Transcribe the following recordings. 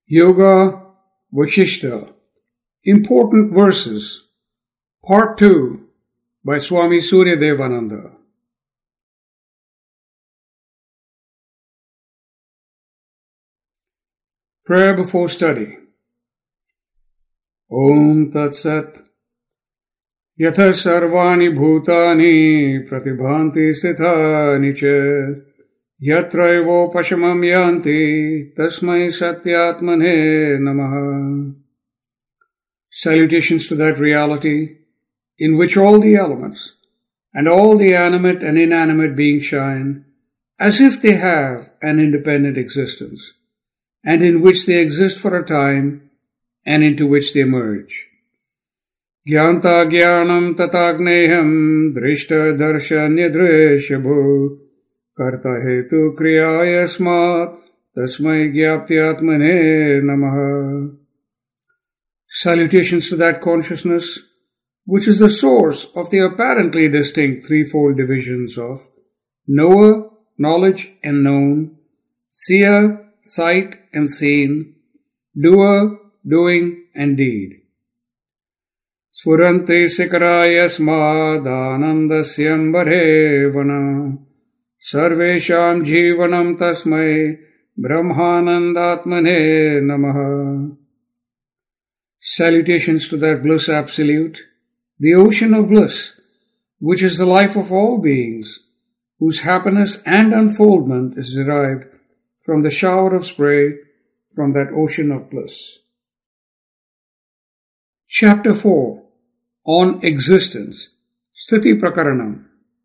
Yoga Vashishta. Important Verses. Part 2 by Swami Surya Devananda. Prayer before study. Om Tat Sat. Yatha sarvani bhutani pratibhanti sthani cha yatra evo pashamam yanti tasmai satyatmane namaha. Salutations to that reality in which all the elements and all the animate and inanimate beings shine as if they have an independent existence, and in which they exist for a time and into which they merge. Gyanta Gyanam Tatagneham Drishta Darshanya Drishabhu Karta Hetu Kriyayasmat Tasmai Gyaptyatmane Namaha. Salutations to that consciousness which is the source of the apparently distinct threefold divisions of knower, knowledge and known, seer, sight and seen, doer, doing and deed. Sfurante sikarayasmadānandasyambare vana sarvesham jivanam tasmai brahmanandatmane namaha. Salutations to that bliss absolute, the ocean of bliss, which is the life of all beings, whose happiness and unfoldment is derived from the shower of spray from that ocean of bliss. Chapter 4 On Existence, Sthiti Prakaranam.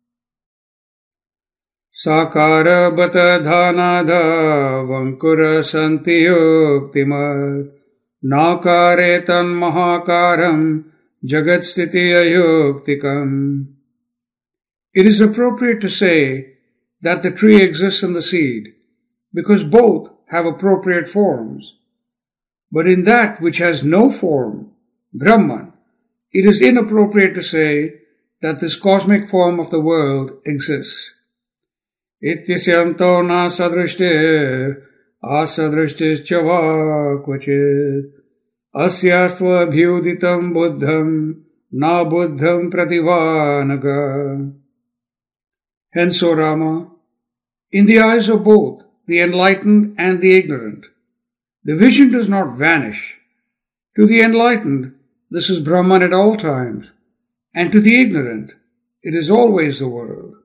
Sakara bata dhanadha vankura santiyuktimat nakare tan mahakaram jagat sthiti ayuktikam. It is appropriate to say that the tree exists in the seed, because both have appropriate forms. But in that which has no form, Brahman, it is inappropriate to say that this cosmic form of the world exists. Ityasyanto na sadrishtir asadrishtir chava kvachit asyastva abhyuditam buddham na buddham prativanaga. Hence, O Rama, in the eyes of both the enlightened and the ignorant, the vision does not vanish. To the enlightened, this is Brahman at all times, and to the ignorant, it is always the world.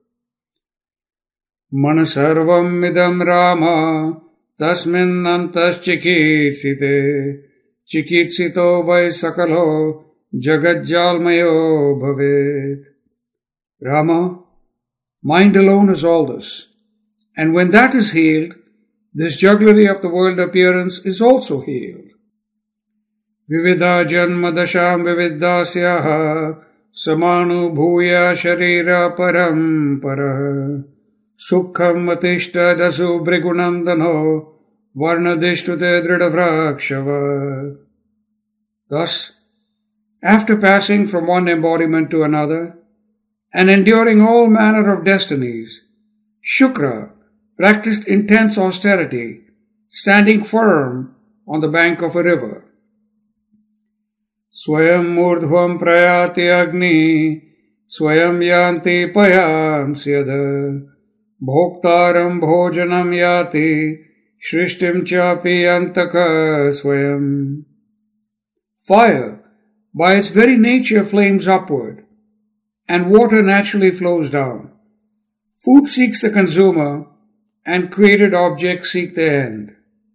Manasarvam idam Rama tasmin antas chikitsite chikitsito vai sakalo jagadjalmayo bhavet. Rama, mind alone is all this, and when that is healed, this jugglery of the world appearance is also healed. Vividha janma dasham vividdasyaha samanu bhuya sharira parampara sukham atishta dasu brigunandano varnadishtute dridavrakshava. Thus, after passing from one embodiment to another, and enduring all manner of destinies, Shukra practiced intense austerity, standing firm on the bank of a river. Swayam murdhvam prayati agni, swayam yanti payam syada, bhoktaram bhojanam yati, shrishtim chapi antaka swayam. Fire, by its very nature, flames upward, and water naturally flows down. Food seeks the consumer, and created objects seek the end.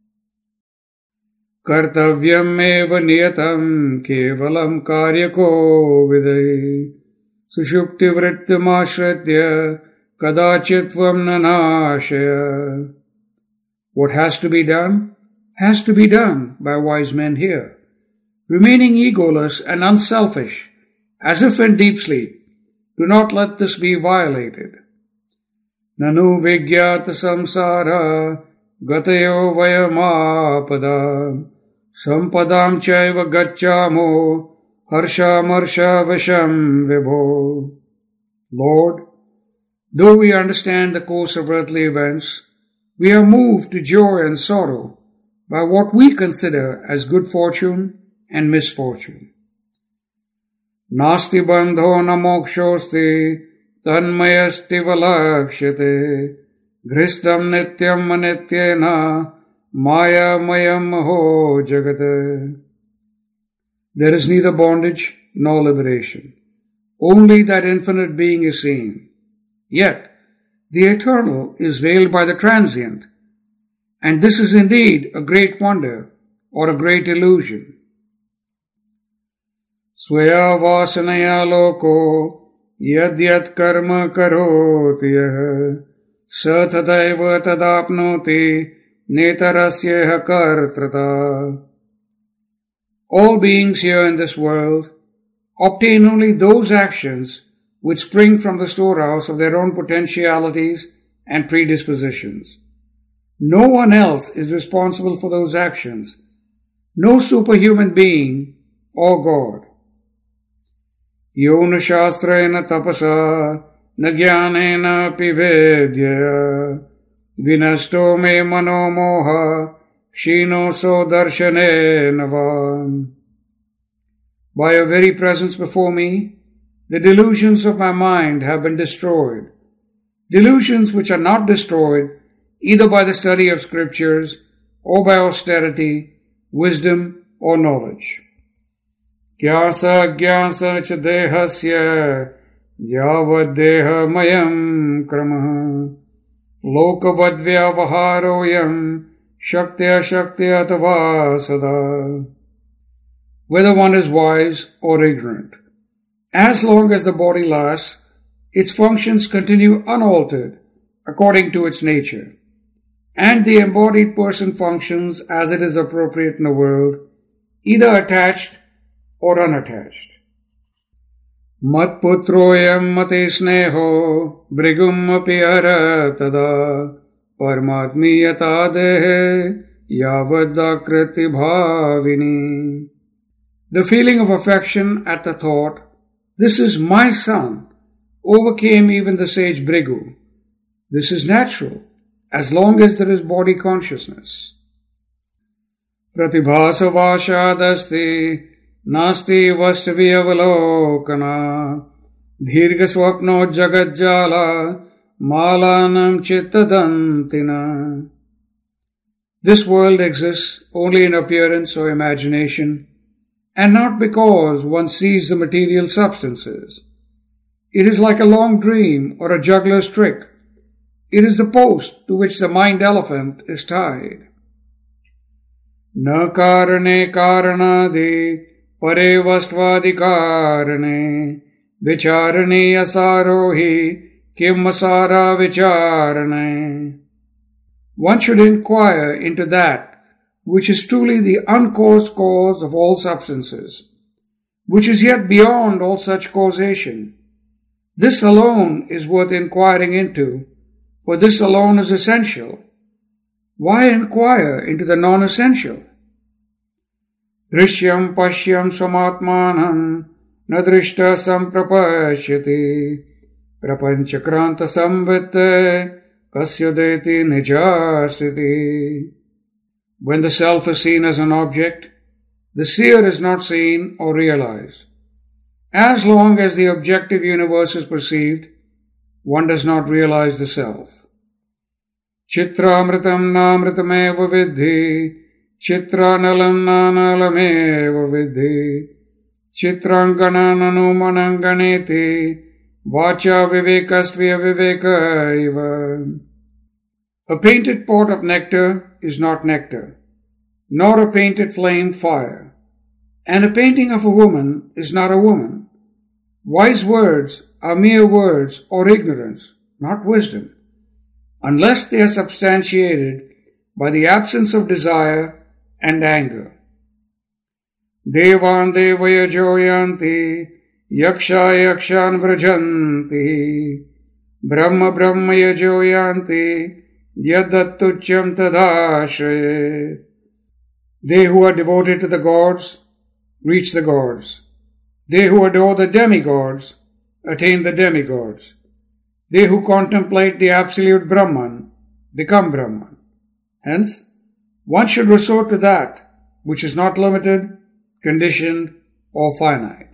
Kartavyam eva niyatam kevalam karyako vidai sushupti vrittam ashritya kadachitvam nanashaya. What has to be done by wise men here, remaining egoless and unselfish, as if in deep sleep. Do not let this be violated. Nanu vigyata samsara gatayo vayamapada sampadam chaiva gacchamo harshamarsha visham vibho. Lord, though we understand the course of earthly events, we are moved to joy and sorrow by what we consider as good fortune and misfortune. Nasti bandho na mokshosti tanmayasti valakshate Gristam nityam anityena maya mayam ho jagata. There is neither bondage nor liberation. Only that infinite being is seen. Yet, the eternal is veiled by the transient, and this is indeed a great wonder or a great illusion. Swaya vasanaya loko yadyat karma karoti yah sa tadaiva tadapnoti netarasya kartrata. All beings here in this world obtain only those actions which spring from the storehouse of their own potentialities and predispositions. No one else is responsible for those actions, no superhuman being or God. Yona shastrena tapasa na jnanena pivedya vinasto me mano moha shino so darshane navan. By your very presence before me, the delusions of my mind have been destroyed. Delusions which are not destroyed either by the study of scriptures or by austerity, wisdom or knowledge. Gyasa gyasa cha dehasya yavad deha mayam krama lokavad vyavaharoyam shaktya shaktya tava sada. Whether one is wise or ignorant, as long as the body lasts, its functions continue unaltered according to its nature, and the embodied person functions as it is appropriate in the world, either attached or unattached. Mat putroyam mate sneho brigum api tada parmatmi yata dehe yavadakriti bhavini. The feeling of affection at the thought, "This is my son," overcame even the sage Bhrigu. This is natural, as long as there is body consciousness. Pratibhasa vashadasti nasti vastavi avalokana dhirga swapno jagadjala malanam chittadantina. This world exists only in appearance or imagination, and not because one sees the material substances. It is like a long dream or a juggler's trick. It is the post to which the mind elephant is tied. Na karane karanadi pare vastvadi karane vicharani asarohi kim asara vicharane. One should inquire into that which is truly the uncaused cause of all substances, which is yet beyond all such causation. This alone is worth inquiring into, for this alone is essential. Why inquire into the non-essential? Drishyam pashyam samatmanam nadrishta samprapashyati prapanchakranta samvitte kasyadeti nijasiti. When the self is seen as an object, the seer is not seen or realized. As long as the objective universe is perceived, one does not realize the self. Chitramritam namritameva vidhi, chitranalam nanalameva vidhi, chitranganananumananganeti, vacha vivekastvya vivekaiva. A painted pot of nectar is not nectar, nor a painted flame fire, and a painting of a woman is not a woman. Wise words are mere words or ignorance, not wisdom, unless they are substantiated by the absence of desire and anger. Devan devaya joyanti, yaksha yakshan vrajanti, brahma brahmaya joyanti, yadattuchyam tadashraye. They who are devoted to the gods reach the gods. They who adore the demigods attain the demigods. They who contemplate the absolute Brahman become Brahman. Hence, one should resort to that which is not limited, conditioned, or finite.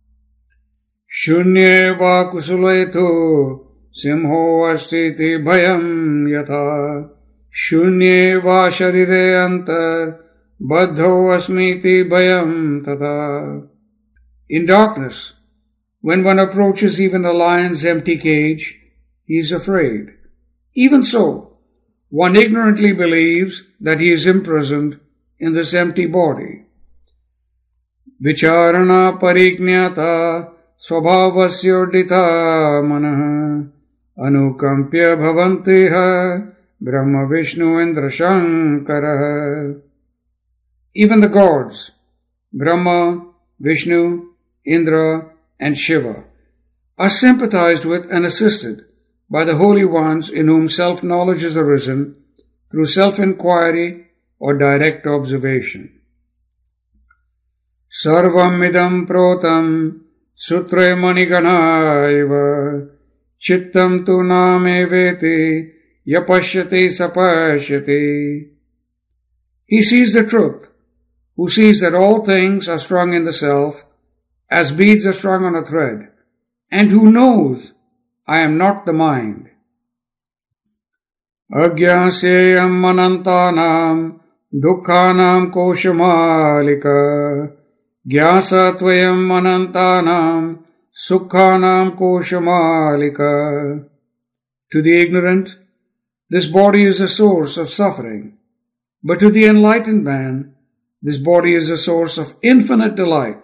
Shunye va kusuletu simho astiti bhayam yatha shunye va sharire antar baddho asmiti bhayam tata. In darkness, when one approaches even a lion's empty cage, he is afraid. Even so, one ignorantly believes that he is imprisoned in this empty body. Vicharana pariknyata svabhavasyodita manah anukampya bhavantiha brahma vishnu indra shankara. Even the gods, Brahma, Vishnu, Indra, and Shiva, are sympathized with and assisted by the holy ones in whom self-knowledge is arisen through self-inquiry or direct observation. Sarvam idam protam sutre maniganaiva chittam tu name veti yapashyati sapashyati. He sees the truth, who sees that all things are strung in the self, as beads are strung on a thread, and who knows, I am not the mind. Agyaseyam manantanam dukkhanam koshamalika gyasattvayam manantanam sukkhanam koshamalika. To the ignorant, this body is a source of suffering, but to the enlightened man, this body is a source of infinite delight.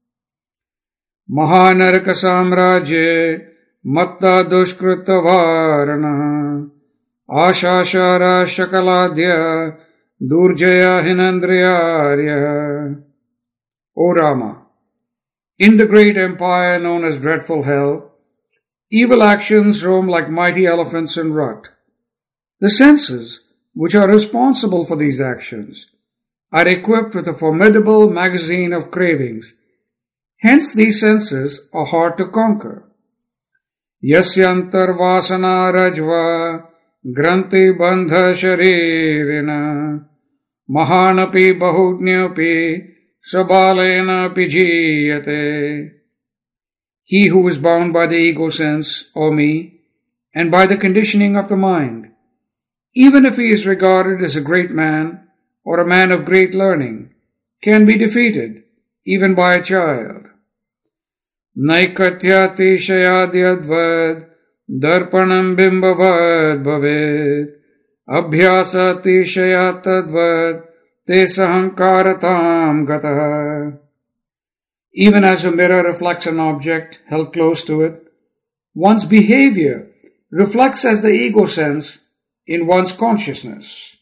Mahanaraka samrajye matta dushkrita varana ashashara shakaladhya durjaya hinandriyarya. O Rama, in the great empire known as Dreadful Hell, evil actions roam like mighty elephants in rut. The senses, which are responsible for these actions, are equipped with a formidable magazine of cravings. Hence these senses are hard to conquer. Yasyantar vasana rajva granti bandha sharirina mahanapi bahudnyapi sabalena pijiyate. He who is bound by the ego sense, or me, and by the conditioning of the mind, even if he is regarded as a great man or a man of great learning, can be defeated even by a child. Naikatyati shayadyadvad darpanam bimbavad bhaved abhyasati shayatadvad te sahankaratam gataha. Even as a mirror reflects an object held close to it, one's behavior reflects as the ego sense in one's consciousness.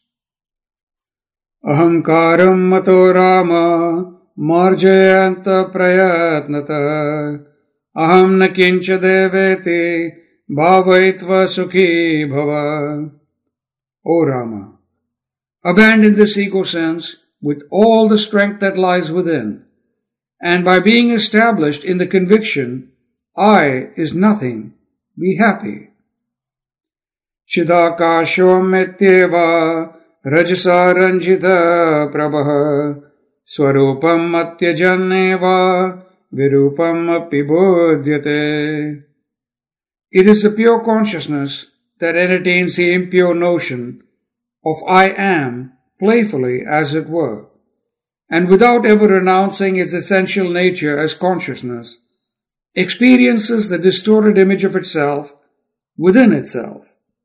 Ahankaram mato rama marjayanta prayatnata aham na kincha deveti bhavaitva sukhi bhava. O Rama, abandon this ego sense with all the strength that lies within, and by being established in the conviction, I is nothing, be happy. Chidakasho metyeva rajasa ranjita prabha swarupam atyajanneva virupam api bodhyate. It is the pure consciousness that entertains the impure notion of I am playfully, as it were, and without ever renouncing its essential nature as consciousness, experiences the distorted image of itself within itself.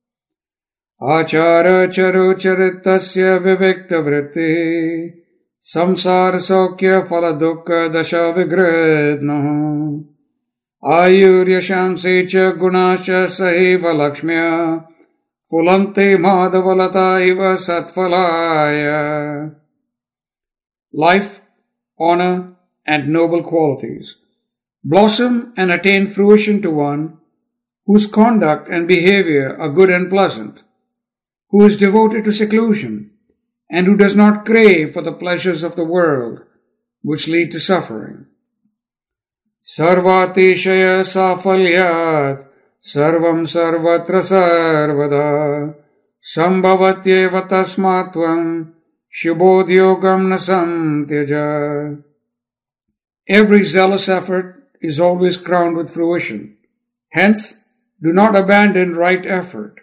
Achara charo charitasya vivekta vritti samsara saukya phala dukkha dasha vigredno ayurya shamsi cha gunasha sahiva lakshmya fulante madhavalata iva satphalaya. Life, honor, and noble qualities blossom and attain fruition to one whose conduct and behavior are good and pleasant, who is devoted to seclusion, and who does not crave for the pleasures of the world, which lead to suffering. Sarvatishaya safalyat sarvam sarvatra sarvada sambhavatyeva tasmatvam Shubhodyogam nasam tyaja. Every zealous effort is always crowned with fruition. Hence, do not abandon right effort.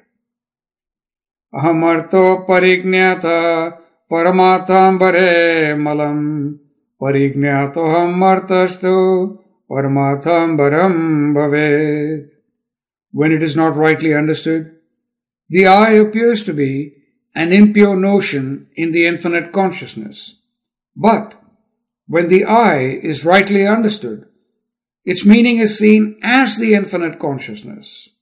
Ahamarto parignata paramathambare malam parignatoham martastu paramathambaram bhavet. When it is not rightly understood, the I appears to be an impure notion in the infinite consciousness. But when the I is rightly understood, its meaning is seen as the infinite consciousness.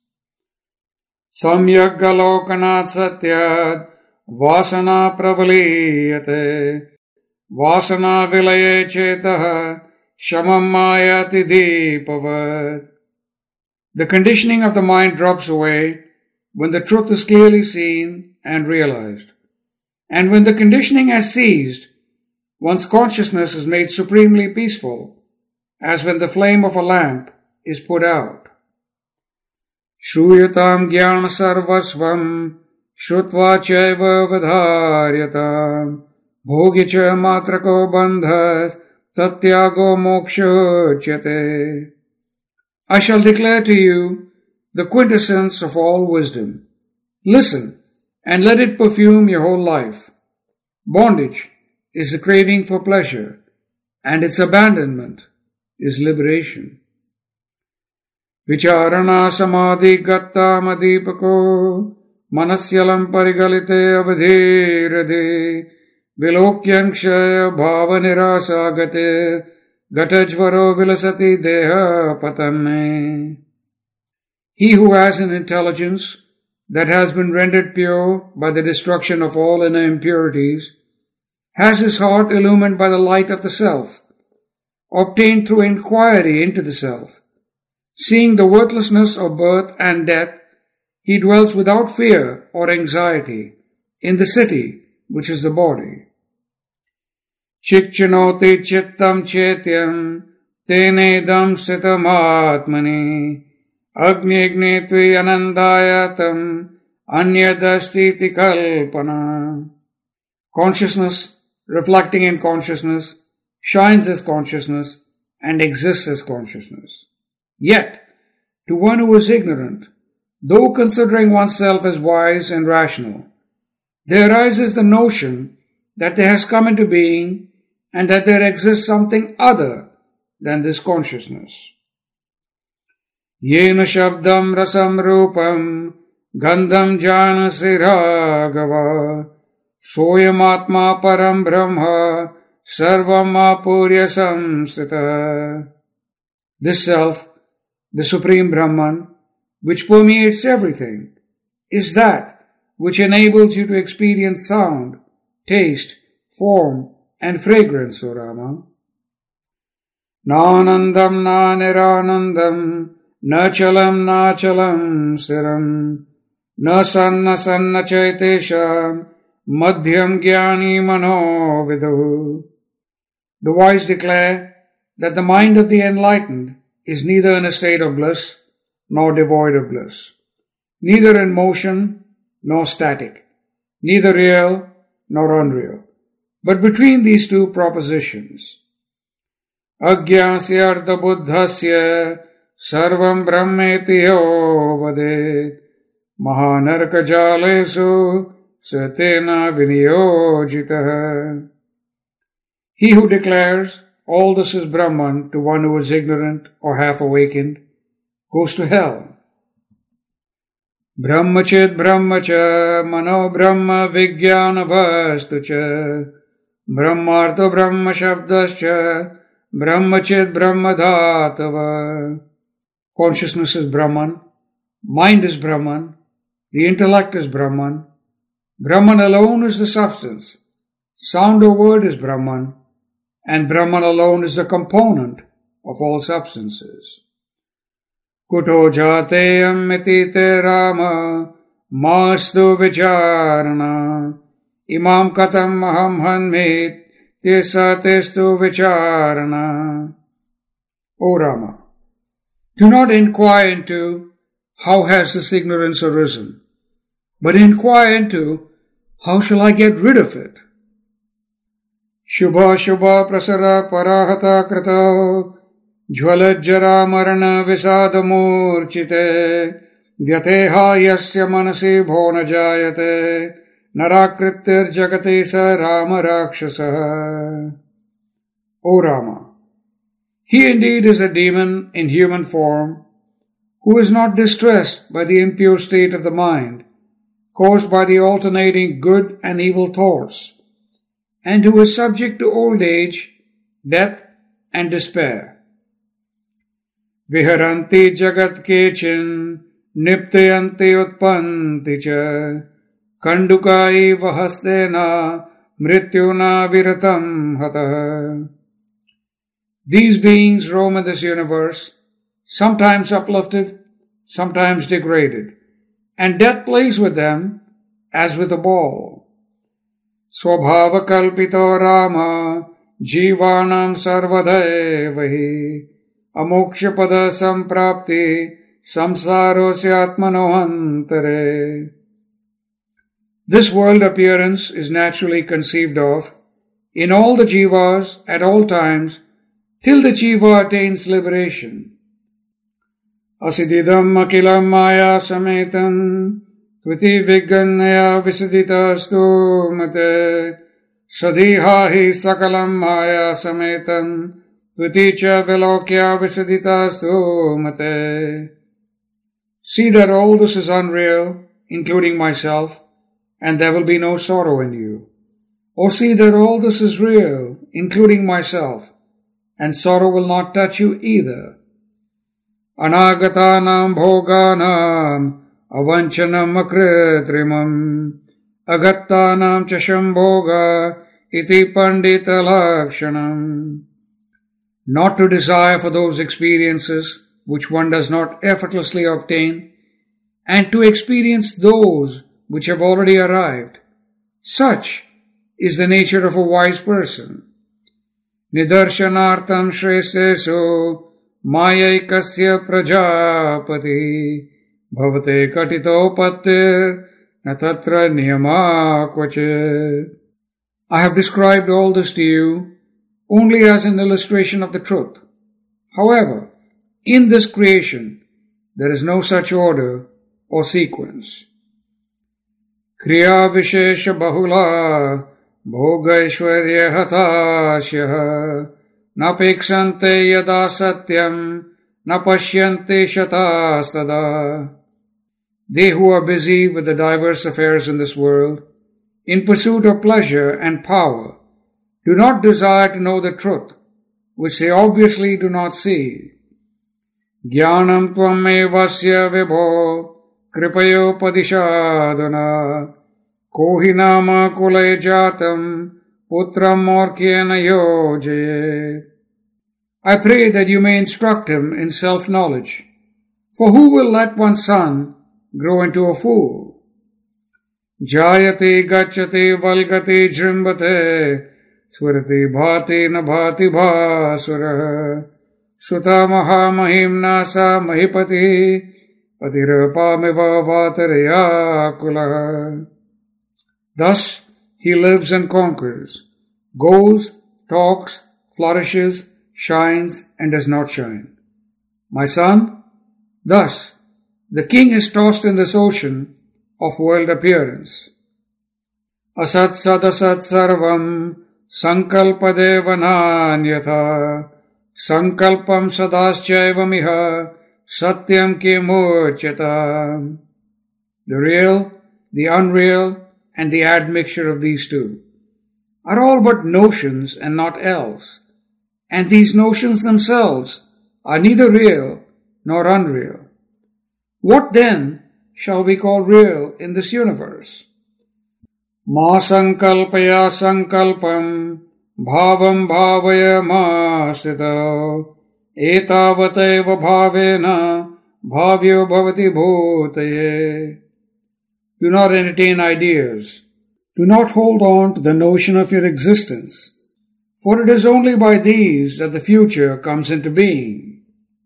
Samyak galokanat satyad vasana pravaliyate vasana vilaye chetaha shamam mayati deepavat. The conditioning of the mind drops away when the truth is clearly seen and realized. And when the conditioning has ceased, one's consciousness is made supremely peaceful, as when the flame of a lamp is put out. Shruyatam jnana sarvasvam shrutva chaiva vadharyatam bhogicha matrako bandhas tatyago moksha. I shall declare to you the quintessence of all wisdom. Listen and let it perfume your whole life. Bondage is the craving for pleasure, and its abandonment is liberation. Vicharana samadhi gatta madipako manasyalam parigalite avadhirade vilokyankshaya bhavanirasagate gatajvaro vilasati deha patane. He who has an intelligence that has been rendered pure by the destruction of all inner impurities has his heart illumined by the light of the self, obtained through inquiry into the self. Seeing the worthlessness of birth and death, he dwells without fear or anxiety in the city which is the body. Chikchanoti chittam chetyam tenedam sitamatmani agni tvi anandayatam anyadastiti kalpana. Consciousness, reflecting in consciousness, shines as consciousness and exists as consciousness. Yet, to one who is ignorant, though considering oneself as wise and rational, there arises the notion that there has come into being and that there exists something other than this consciousness. Yena shabdam rasam rupam gandham janasi raghava soyamatma param brahma sarvam apurya samsita. This self, the Supreme Brahman, which permeates everything, is that which enables you to experience sound, taste, form, and fragrance, O Rama. Nanandam na niranandam, na chalam siram, na sanna chaitesham, madhyam jnani mano vidu. The wise declare that the mind of the enlightened is neither in a state of bliss nor devoid of bliss, neither in motion nor static, neither real nor unreal, but between these two propositions. Ajñasya artha buddhasya sarvam brahmeti yo vadet mahanarka jalesu satena viniyojitah. He who declares all this is Brahman to one who is ignorant or half awakened goes to hell. Brahmachit brahmacha mano brahma vijnanavastucha brahmartho brahma shabdascha brahmachit brahmadhatava. Consciousness is Brahman, mind is Brahman, the intellect is Brahman, Brahman alone is the substance, sound or word is Brahman, and Brahman alone is the component of all substances. Kuto jateyam iti te rama mastu vicharana imam katam aham hanmit tesa testu vicharana. O Rama, do not inquire into how has this ignorance arisen, but inquire into how shall I get rid of it. Shubha Shubha Prasara Parahata Krata Jwalajjara Marana Visadamurchite Vyateha Yasya Manasi Bhona Jayate Narakritir Jagate Sa Rama Rakshasa. O Rama, he indeed is a demon in human form who is not distressed by the impure state of the mind caused by the alternating good and evil thoughts, and who is subject to old age, death, and despair. Viharanti jagat kechin niptayanti utpanti cha kandukai vahastena mrityuna viratam hatah. These beings roam in this universe, sometimes uplifted, sometimes degraded, and death plays with them as with a ball. Swabhava kalpito Rama jivanam sarvadaivahi amokshapada samprapti samsarosya atmanohantare. This world appearance is naturally conceived of in all the jivas at all times till the jiva attains liberation. Asididam akilam maya sametam tviti vigannaya visaditastu mate sadihahi sakalam maya sametam tviti cha vilokya visaditastu mate. See that all this is unreal, including myself, and there will be no sorrow in you. Or see that all this is real, including myself, and sorrow will not touch you either. Anagatanam bhoganam avanchanam akritrimam agattanam chashambhoga iti pandita lakshanam. Not to desire for those experiences which one does not effortlessly obtain, and to experience those which have already arrived. Such is the nature of a wise person. Nidarshanartam shrestesu mayaikasya prajapati bhavate katito pattir natatra niyama kvachit. I have described all this to you only as an illustration of the truth. However, in this creation, there is no such order or sequence. Kriya Vishesha Bahula Bhogaishwarya Hatashyah Napekshante Yada Satyam Napashyante Shatastada. They who are busy with the diverse affairs in this world, in pursuit of pleasure and power, do not desire to know the truth, which they obviously do not see. Jnanam tvam evasya vibho kripayopadishadana kohi nama kulay jatam putram morkyena yojaye. I pray that you may instruct him in self-knowledge, for who will let one's son grow into a fool? Jayate gacchate valgate jrimbate swarati bhati na bhati bhasura Suta maha mahimna sa mahipati patirapamiva vataraya kula. Thus he lives and conquers, goes, talks, flourishes, shines, and does not shine. My son, thus the king is tossed in this ocean of world appearance. Asat sadasat sarvam sankalpadevananyatha Sankalpam sadaschayvamiha satyam kimuchyata. The real, the unreal, and the admixture of these two are all but notions and not else, and these notions themselves are neither real nor unreal. What then shall we call real in this universe? Ma sankalpaya sankalpam bhavam bhavaya masita etavateva bhavena bhavyo bhavati bhutaye. Do not entertain ideas. Do not hold on to the notion of your existence, for it is only by these that the future comes into being.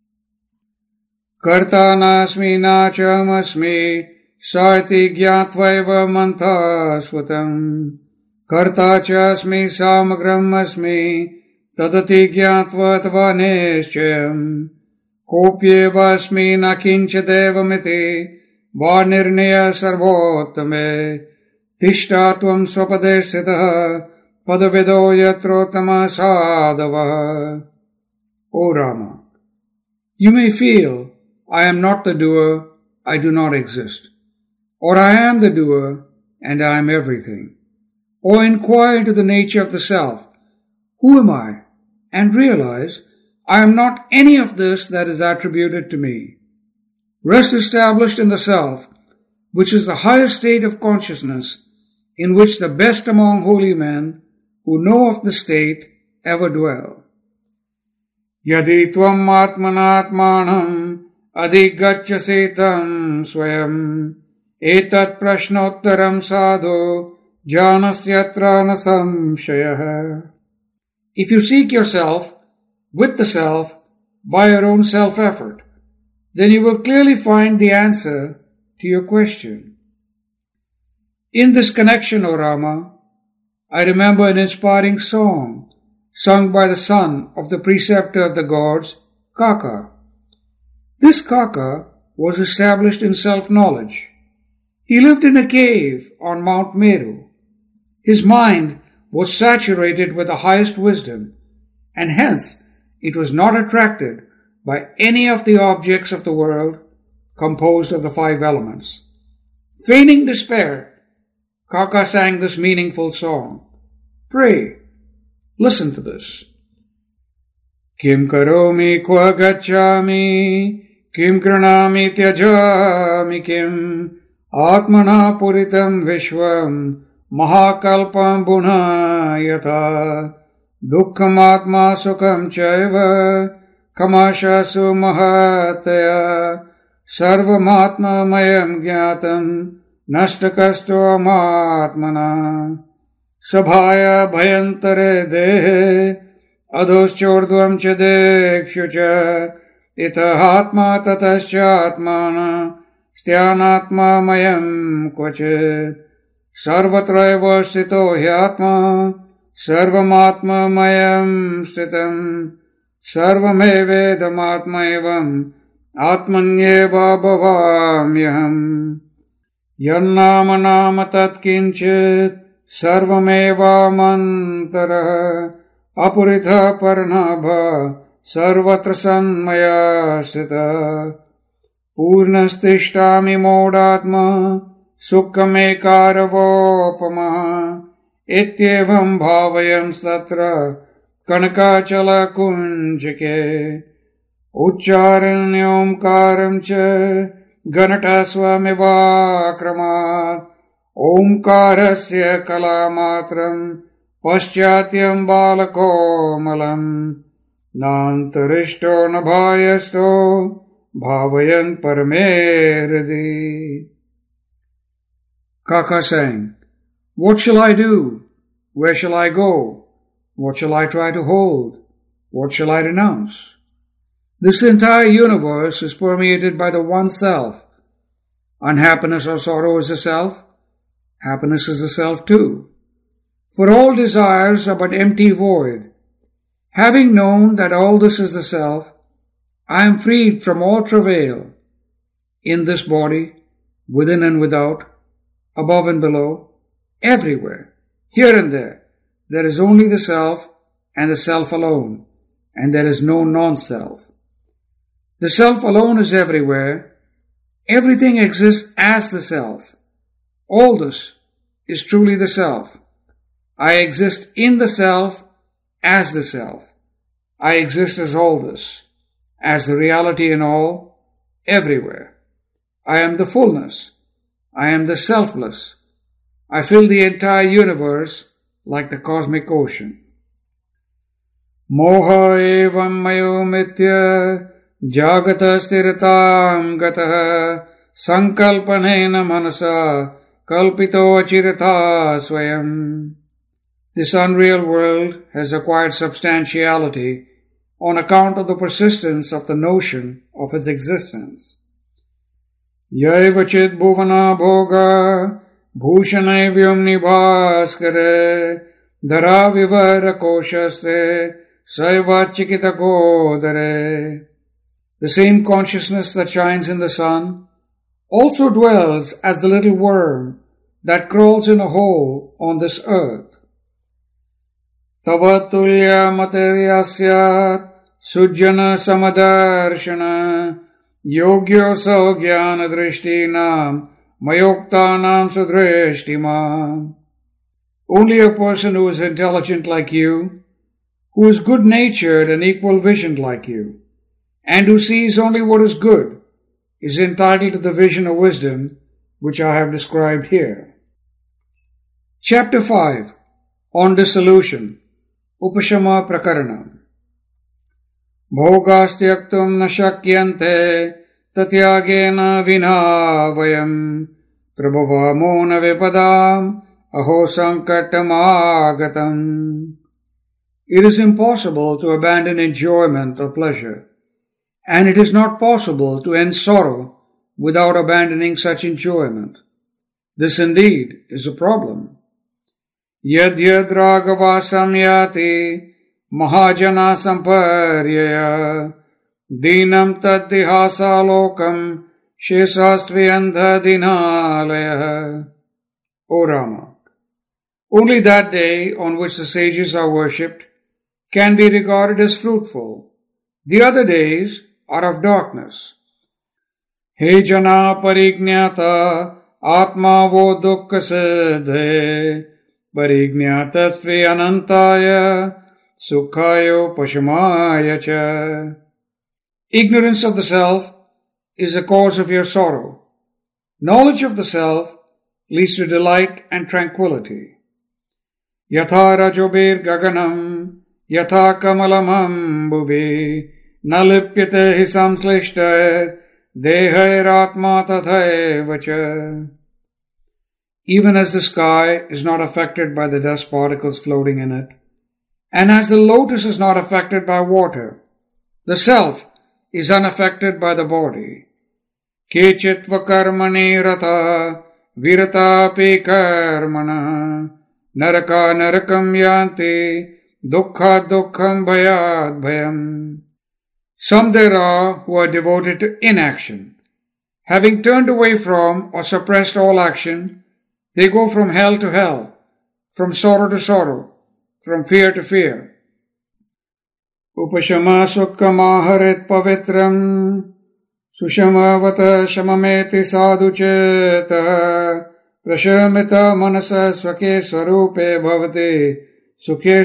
Karta nasmi nachamasmi saiti gyātvaiva manthasvatam Karta cha asmi samagram asmi tadati gyatva tva nischayam kopyeva asmi na kinchadevamiti vanirnaya sarvottame tishtatvam swapadesthitah padavido yatrottama sadhava. O Rama, you may feel, I am not the doer, I do not exist. Or I am the doer, and I am everything. Or inquire into the nature of the self. Who am I? And realize, I am not any of this that is attributed to me. Rest established in the self, which is the highest state of consciousness, in which the best among holy men who know of the state ever dwell. Yadi tvam atmanatmanam adhigacchasi tam swayam etat prashnottaram sadho janasyatra na samshayah. If you seek yourself with the self by your own self-effort, then you will clearly find the answer to your question. In this connection, O Rama, I remember an inspiring song sung by the son of the preceptor of the gods, Kaka. This Kaka was established in self-knowledge. He lived in a cave on Mount Meru. His mind was saturated with the highest wisdom, and hence it was not attracted by any of the objects of the world composed of the 5 elements. Feigning despair, Kaka sang this meaningful song. Pray, listen to this. Kim karomi kva gacchami, kim kranami tyajami kim, atmana puritam vishvam, mahakalpam bunayata, dukkham atma sukham chaiva, kamashasu mahataya, sarvamatma mayam jnatam, nastakasto amatmana. Sabhaya bhayantare dehe adhoschordvam cha dekshu cha itahatma tataschatmana styanatma mayam kvachit sarvatraiva sthito hyatma sarvamatma mayam sthitam sarvamevedam evam atmanyeva bhavamyaham yannama nama tatkinchit sarvameva mantara apuritha parnabha sarvatra sanmaya sita purnastishtami modatma sukhamekaravopama ityevam bhavayam satra kanakachala kunjike ucharanyomkaram cha ganatasvamivakramat Omkarasya kalamatram paschatyam balakomalam nantarishto nabhayasto bhavayan parameradi. Kaka sang, what shall I do? Where shall I go? What shall I try to hold? What shall I renounce? This entire universe is permeated by the one self. Unhappiness or sorrow is the self. Happiness is the self too. For all desires are but empty void. Having known that all this is the self, I am freed from all travail. In this body, within and without, above and below, everywhere, here and there is only the self and the self alone, and there is no non-self. The self alone is everywhere. Everything exists as the self. All this is truly the self. I exist in the self as the self. I exist as all this, as the reality in all, everywhere. I am the fullness. I am the selfless. I fill the entire universe like the cosmic ocean. Moha evam mayo mitya jagata stiratam gataha sankalpanena manasa kalpito achirata swayam. This unreal world has acquired substantiality on account of the persistence of the notion of its existence. Yaiva chit bhuvana bhoga bhushanaivyam nibhaskare dhara vivara koshaste saivachikita kodare. The same consciousness that shines in the sun also dwells as the little worm that crawls in a hole on this earth. Tavatulya materiasyat sujjana samadarshana yogyo sagyana drishtinam mayoktanam sudrishtimam. Only a person who is intelligent like you, who is good-natured and equal-visioned like you, and who sees only what is good, is entitled to the vision of wisdom which I have described here. Chapter 5 On Dissolution Upashama Prakaranam. Bhogastyaktum na shakyante tatyagena vinavayam prabhavamo na vipadam aho sankatamagatam. It is impossible to abandon enjoyment or pleasure, and it is not possible to end sorrow without abandoning such enjoyment. This indeed is a problem. Yad yad raghava samyati mahajana samparyaya dinam taddihasa lokam shesastviyandha dinalaya. O Rama, only that day on which the sages are worshipped can be regarded as fruitful. The other days are of darkness. He jana parignyata atma vo dukkha siddhe parignyatattve anantaya sukhayo pashamaya cha. Ignorance of the self is the cause of your sorrow. Knowledge of the self leads to delight and tranquility. Yatha rajobir gaganam yatha kamalam bhubi nalipyate hi samslishta dehair-atma tathaivacha. Even as the sky is not affected by the dust particles floating in it, and as the lotus is not affected by water, the self is unaffected by the body. Kechitva karmani rata viratapi karmana naraka narakam yanti dukkha dukkham bhayad bhayam. Some there are who are devoted to inaction. Having turned away from or suppressed all action, they go from hell to hell, from sorrow to sorrow, from fear to fear. Upashama sukkamaharet pavitram sushamavata shamameti sadhucheta prashamita manasa svake swarupe bhavati sukhe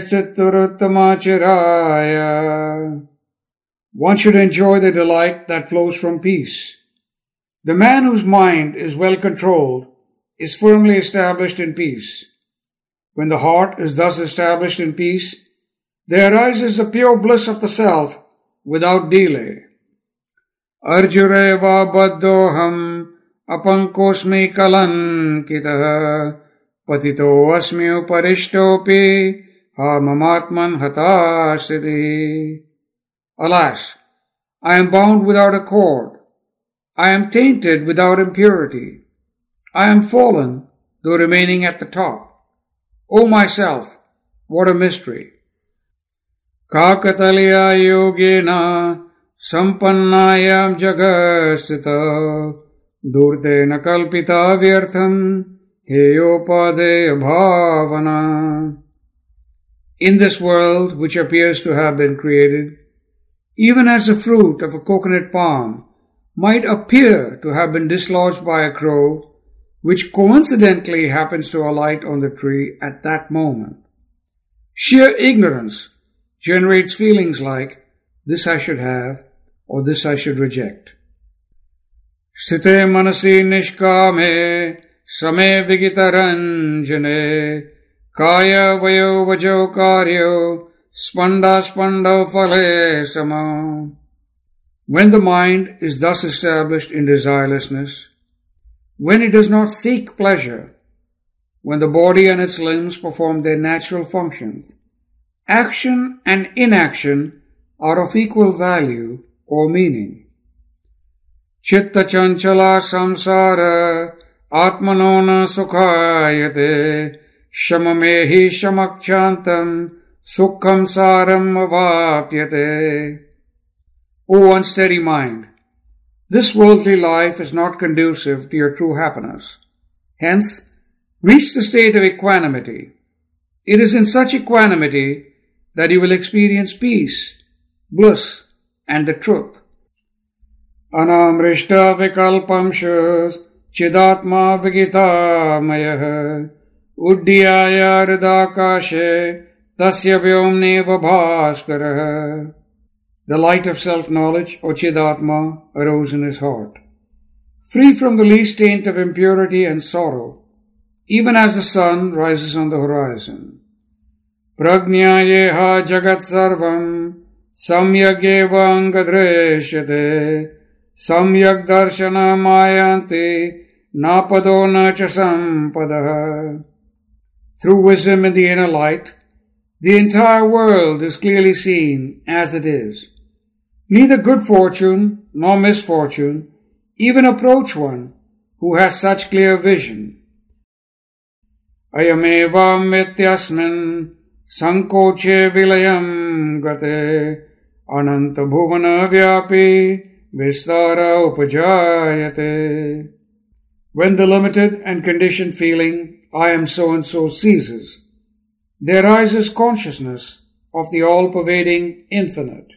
chitturuttamachiraya. One should enjoy the delight that flows from peace. The man whose mind is well controlled is firmly established in peace. When the heart is thus established in peace, there arises the pure bliss of the self without delay. Arjureva baddhoham apankosmi kalankitah patito asmi uparishtopi ha mamatman hatasiti. Alas, I am bound without a cord. I am tainted without impurity. I am fallen, though remaining at the top. O myself, what a mystery! Kakataliya yogena sampannayam jagasita durtena kalpita vyartham heyopadeya bhavana. In this world, which appears to have been created, even as the fruit of a coconut palm might appear to have been dislodged by a crow, which coincidentally happens to alight on the tree at that moment. Sheer ignorance generates feelings like, this I should have, or this I should reject. Sthite manasi nishkame same vigitaranjane kaya vayo vajo karyo spanda spanda phale sama. When the mind is thus established in desirelessness, when it does not seek pleasure, when the body and its limbs perform their natural functions, action and inaction are of equal value or meaning. Chitta chanchala samsara Atmano na sukhayate Shamamehi shamakchantam Sukham saram avapyate. O unsteady mind, this worldly life is not conducive to your true happiness. Hence, reach the state of equanimity. It is in such equanimity that you will experience peace, bliss, and the truth. Anamrishta vikalpamshas chidatma vigitamayah uddiyaya hridakashe tasya vyomneva bhaskara. The light of self-knowledge, O Chidatma, arose in his heart. Free from the least taint of impurity and sorrow, even as the sun rises on the horizon. Prajnayeha jagat sarvam samyageva angadreshyate samyag darshana mayanti napado nacha sampadaha. Through wisdom in the inner light, the entire world is clearly seen as it is. Neither good fortune nor misfortune even approach one who has such clear vision. Ayameva mityasmin sankoche vilayam gate ananta bhuvana vyapi vistara upajayate. When the limited and conditioned feeling, I am so and so, ceases, there arises consciousness of the all-pervading infinite.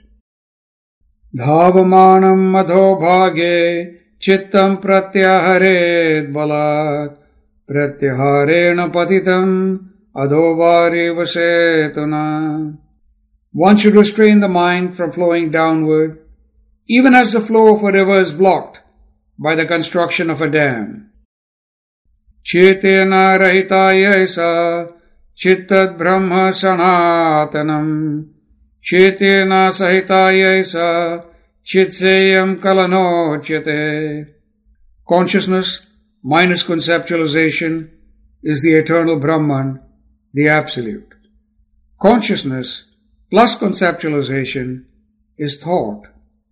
Dhavamanam madho bhage chittam pratyahared balat pratyaharena patitam adhovari vasetuna. One should restrain the mind from flowing downward, even as the flow of a river is blocked by the construction of a dam. Chetena rahitaya sa chittad brahma sanatanam chetena sahitaya sa chitseyam kalanochyate. Consciousness minus conceptualization is the eternal Brahman, the Absolute. Consciousness plus conceptualization is thought.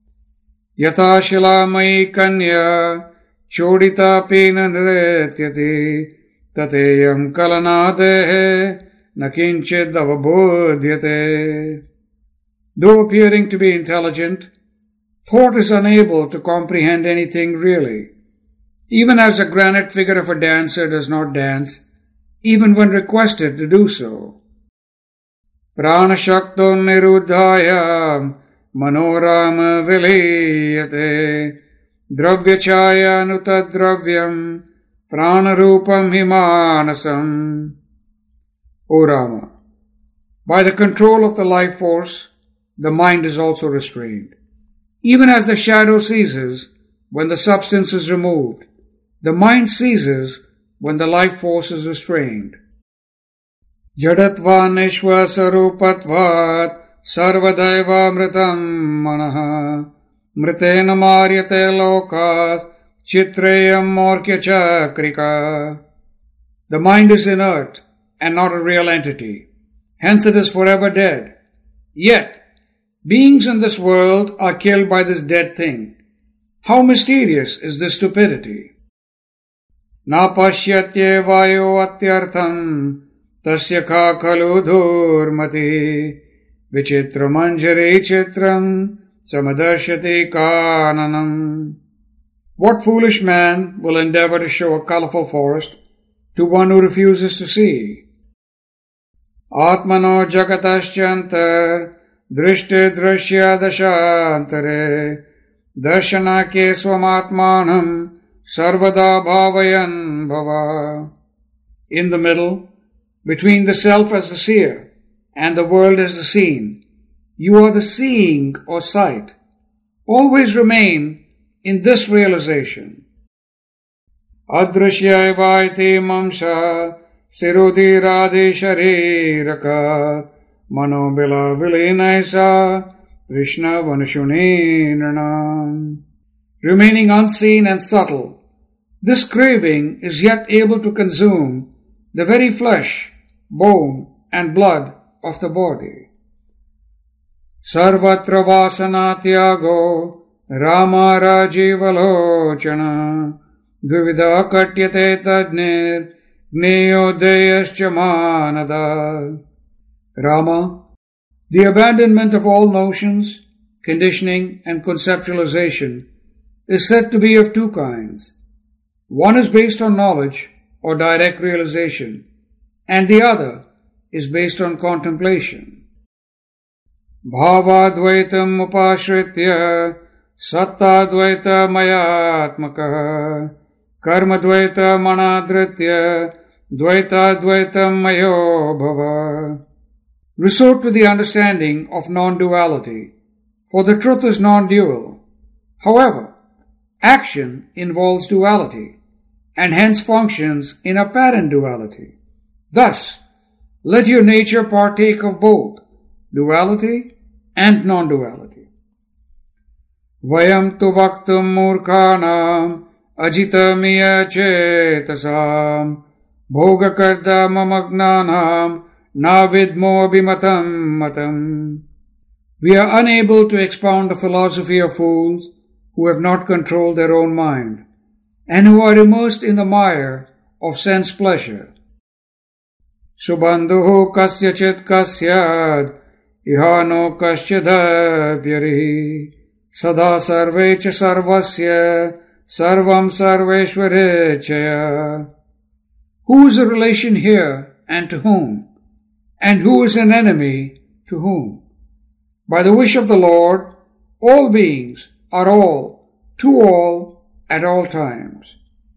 Yata shilamai kanya chodita pena nretyati tateyam kalanadehe nakinchid avabodhyate. Though appearing to be intelligent, thought is unable to comprehend anything really. Even as the granite figure of a dancer does not dance, even when requested to do so. Pranashakto niruddhaya manorama viliyate dravyachaya nutadravyam pranarupam himanasam. O Rama, by the control of the life force, the mind is also restrained. Even as the shadow ceases when the substance is removed, the mind ceases when the life force is restrained. Jadatvan ishvasarupatvat sarvadaivamritam manaha mritena maryate lokas chitreyam morkya chakrika. The mind is inert and not a real entity. Hence it is forever dead. Yet, beings in this world are killed by this dead thing. How mysterious is this stupidity! Na pashyatye vayo atyartham tasya kha khalu dhurmati vichitra manjari chitram samadarshati kananam. What foolish man will endeavor to show a colorful forest to one who refuses to see? Atmano jagatasyantar drishte drashya dashantare darshana ke swamatmanam sarvada bhavayan bhava. In the middle, between the self as the seer and the world as the seen, you are the seeing or sight. Always remain in this realization. Adrashya vaiti mamsa sirudhi radhi shariraka manobila vilinaisa Krishna vanashuni nranam. Remaining unseen and subtle, this craving is yet able to consume the very flesh, bone, and blood of the body. Sarvatra vasana tyago Rama Rajivalochana dvivida katyate tadnir gneyodeyascha manada. Rama, the abandonment of all notions, conditioning and conceptualization is said to be of two kinds. One is based on knowledge or direct realization, and the other is based on contemplation. Bhavadvaitam upashritya sattadvaita mayatmaka karmadvaita manadritya dvaitadvaitam mayo bhava. Resort to the understanding of non-duality, for the truth is non-dual. However, action involves duality, and hence functions in apparent duality. Thus, let your nature partake of both duality and non-duality. Vayam tu vaktum murkhanam ajitamiya chetasam bhogakarda mamagnanam navidmo abhimatam matam. We are unable to expound the philosophy of fools who have not controlled their own mind and who are immersed in the mire of sense pleasure. Subandhuhu kasyachit kasyad ihano kasyadhavyari sada sarvecha sarvasya sarvam sarveshwarechaya. Who is a relation here and to whom? And who is an enemy to whom? By the wish of the Lord, all beings are all, to all, at all times.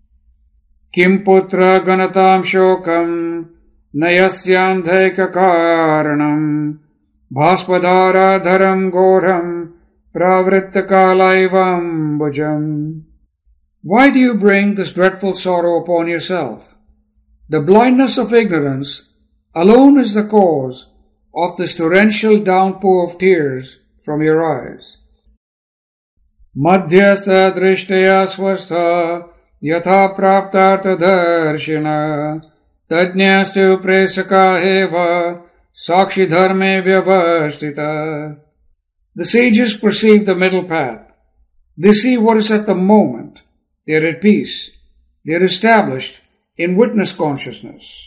Kim putra ganatam shokam nayasyandhaika karanam bhaspadhara dharam goram pravrittakalaivam bhujam. Why do you bring this dreadful sorrow upon yourself? The blindness of ignorance alone is the cause of this torrential downpour of tears from your eyes. Madhyastha drishtaya swastha yatha praptartha darshina tadnyastu presaka heva sakshi dharme vyavashtita. The sages perceive the middle path. They see what is at the moment. They are at peace. They are established in witness consciousness.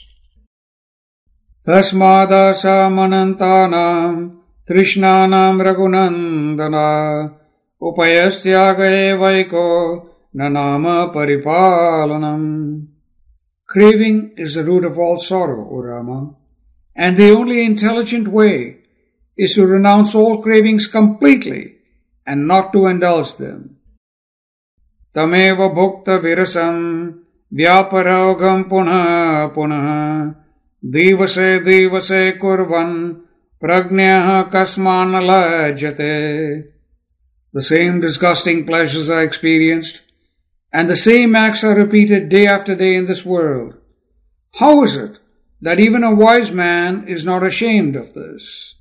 Tasmadasa manantanam trishnanam raghunandana upayastyaga vaiko nanama paripalanam. Craving is the root of all sorrow, O Rama, and the only intelligent way is to renounce all cravings completely and not to indulge them. Tameva bhukta virasam vyaparaugam punha punha divase kurvan pragnyah kasman lajate. The same disgusting pleasures are experienced, and the same acts are repeated day after day in this world. How is it that even a wise man is not ashamed of this?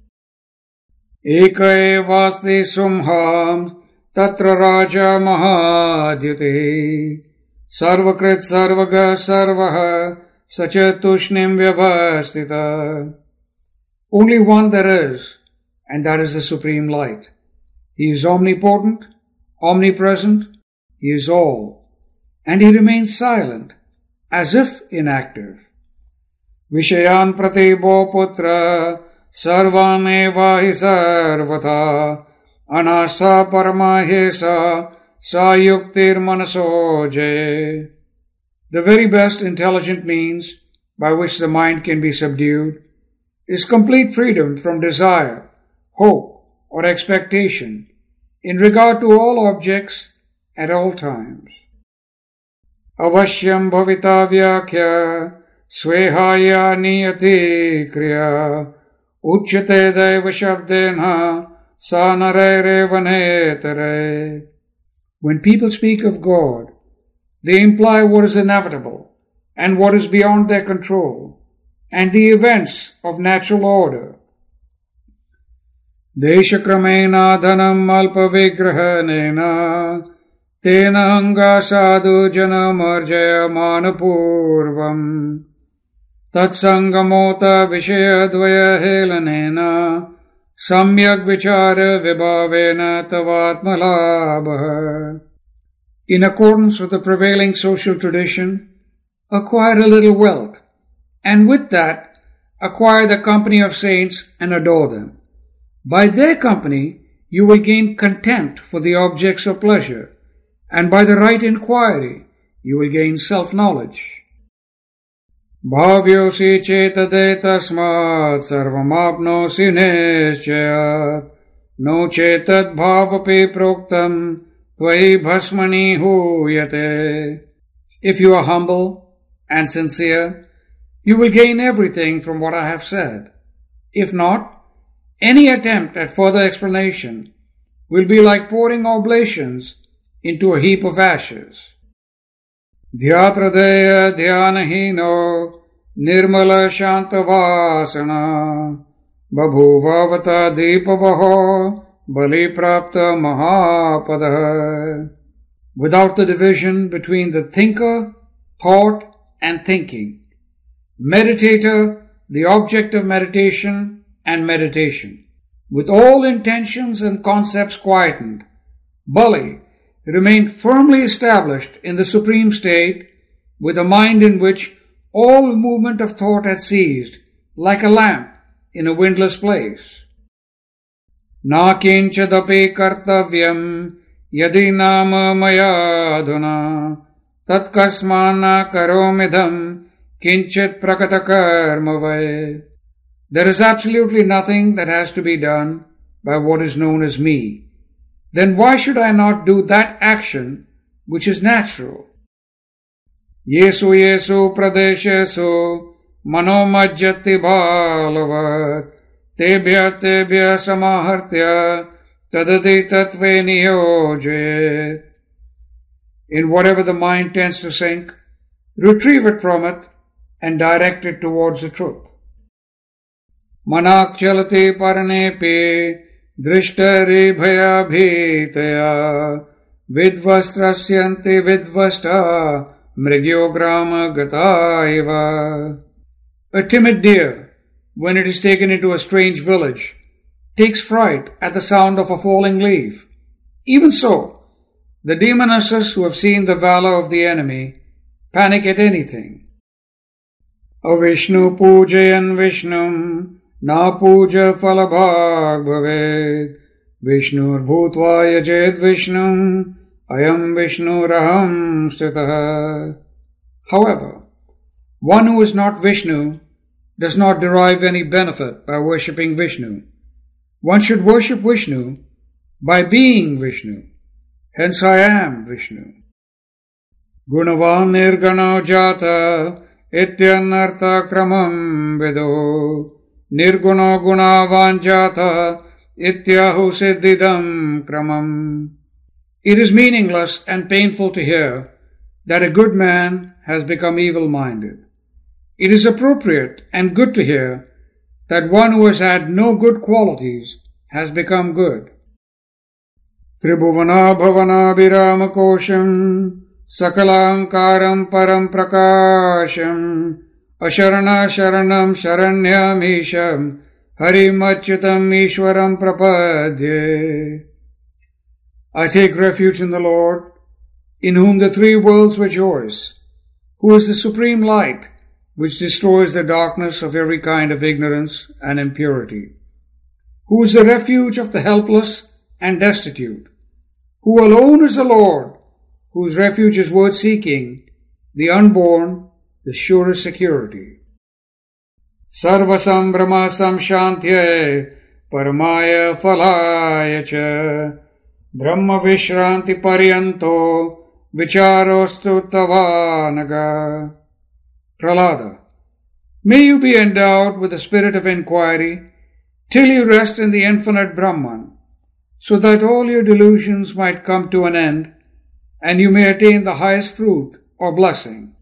Eka evasti sumham tatra raja mahadyate sarvakrit sarvaga sarvaha sachatushnim vyavastita. Only one there is, and that is the Supreme Light. He is omnipotent, omnipresent, He is all, and He remains silent, as if inactive. Vishayan pratibho putra sarvan eva hi sarvata anasa paramahesa sayuktir manaso jay. The very best intelligent means by which the mind can be subdued is complete freedom from desire, hope, or expectation in regard to all objects at all times. Avashyam bhavita vyakya svehaya niyati kriya uchyate daiva shabdena sanare vanetere. When people speak of God, they imply what is inevitable and what is beyond their control, and the events of natural order. Deshakramena dhanam alpa vigrahanena tena anga sadhu janamarjaya manapurvam tatsangamota vishayadvaya helanena samyak vichara vibhavena tavatmalabha. In accordance with the prevailing social tradition, acquire a little wealth, and with that, acquire the company of saints and adore them. By their company, you will gain contempt for the objects of pleasure, and by the right inquiry, you will gain self-knowledge. Bhavyosi chetade tasmat sarvamapnosi nischayat no chetat bhavapi proktam tvai bhasmani huyate. If you are humble and sincere, you will gain everything from what I have said. If not, any attempt at further explanation will be like pouring oblations into a heap of ashes. Dhyatradeya dhyanahino nirmala shantavasana babhuvavata deepavaho bali prapta mahapada. Without the division between the thinker, thought, and thinking, meditator, the object of meditation, and meditation, with all intentions and concepts quietened, Bali remained firmly established in the supreme state with a mind in which all movement of thought had ceased, like a lamp in a windless place. Na kinchadapi kartavyam yadi nama maya adhuna tatkasmana karomidham kinchit prakata karma vai. There is absolutely nothing that has to be done by what is known as me. Then why should I not do that action which is natural? Yesu yesu pradeshesu manomajjati bhalavat tebhya tebhya samahartya tadati tatve niyoje. In whatever the mind tends to sink, retrieve it from it and direct it towards the truth. Manak chalati paranepi drishtari bhaya bhitaya vidvastrasyanti vidvasta mrigyograma gataiva. A timid deer, when it is taken into a strange village, takes fright at the sound of a falling leaf. Even so, the demonesses who have seen the valor of the enemy panic at anything. Avishnu pujayan Vishnum na puja falabhag bhaved Vishnur bhutva yajed Vishnum ayam Vishnuraham stitaha. However, one who is not Vishnu does not derive any benefit by worshipping Vishnu. One should worship Vishnu by being Vishnu. Hence I am Vishnu. Gunavan nirgano jata ityanartha kramam vido nirguno gunavan jata ityahu siddhidam kramam. It is meaningless and painful to hear that a good man has become evil-minded. It is appropriate and good to hear that one who has had no good qualities has become good. Tribhuvana bhavana virama kosham sakalankaram param prakasham asharana sharanam sharanyam isham harim achyutam ishwaram prapadye. I take refuge in the Lord, in whom the three worlds rejoice, who is the supreme light, which destroys the darkness of every kind of ignorance and impurity, who is the refuge of the helpless and destitute, who alone is the Lord, whose refuge is worth seeking, the unborn, the surest security. Sarvasam brahmasam shantye paramaya phalaya cha brahma vishranti paryanto vicharostu tavanaga. Prahlada, may you be endowed with the spirit of inquiry till you rest in the infinite Brahman, so that all your delusions might come to an end and you may attain the highest fruit or blessing.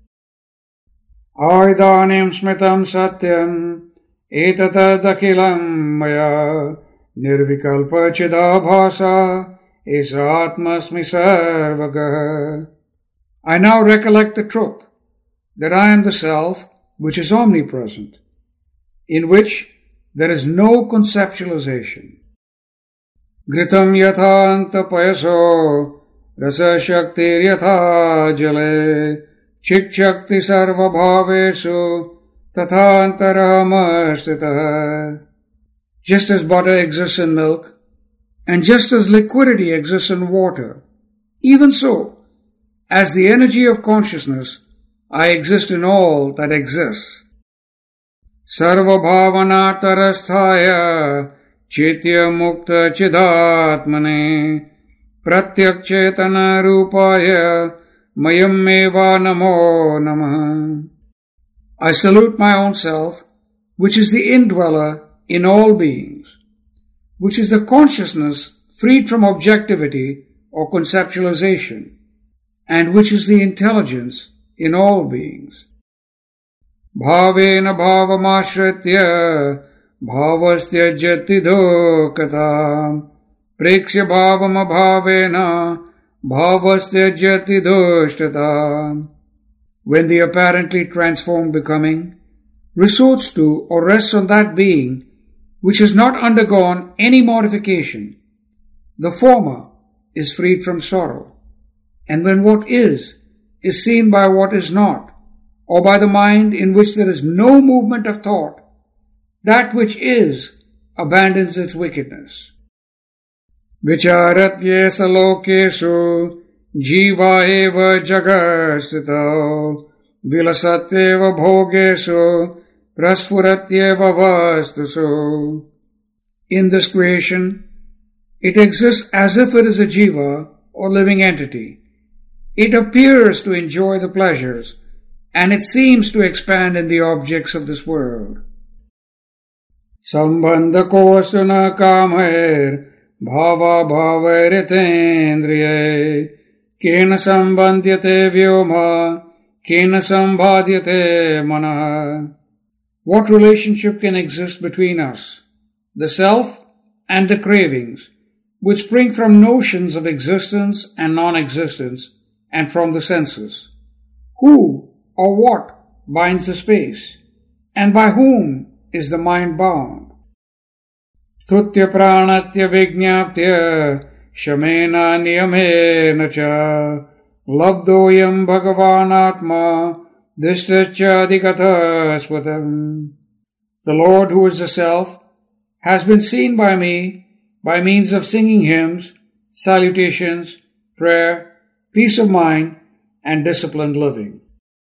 Aidanim smitam satyam etatadakilam maya nirvikalpa chidabhasa esa atmasmi sarvaga. I now recollect the truth, that I am the Self which is omnipresent, in which there is no conceptualization. Gritam yathanta payaso Rasa Shakti Yatha Jale Chikshakti Sarva Bhavesu Tatha Antarahamastrita. Just as butter exists in milk, and just as liquidity exists in water, even so, as the energy of consciousness, I exist in all that exists. Sarva Bhavana Tarasthaya Chitya Mukta Chidatmane Pratyak Chetana Rupaya Mayam Eva Namo Namah. I salute my own self, which is the indweller in all beings, which is the consciousness freed from objectivity or conceptualization, and which is the intelligence in all beings. Bhavena bhavamashritya bhavastyajyati dukhatam prekshya bhavama bhavena bhavastyajyati dushtatam. When the apparently transformed becoming resorts to or rests on that being which has not undergone any modification, the former is freed from sorrow. And when what is seen by what is not, or by the mind in which there is no movement of thought, that which is abandons its wickedness. Vicharatyesa lokesu jiva eva jagarsito vilasatyeva bhogesu prasfuratyeva vastusu. In this creation, it exists as if it is a jiva or living entity. It appears to enjoy the pleasures, and it seems to expand in the objects of this world. Sambandha kosuna kamair bhava bhavaritendriye kena sambandhyate vyoma kena sambhadyate mana. What relationship can exist between us, the self and the cravings, which spring from notions of existence and non-existence, and from the senses? Who or what binds the space, and by whom is the mind bound? Stutya pranatya vijñaptya shamena niyamena cha labdoyam bhagavan atma dishtacha adhikatha swatam. The Lord, who is the Self, has been seen by me by means of singing hymns, salutations, prayer, peace of mind, and disciplined living.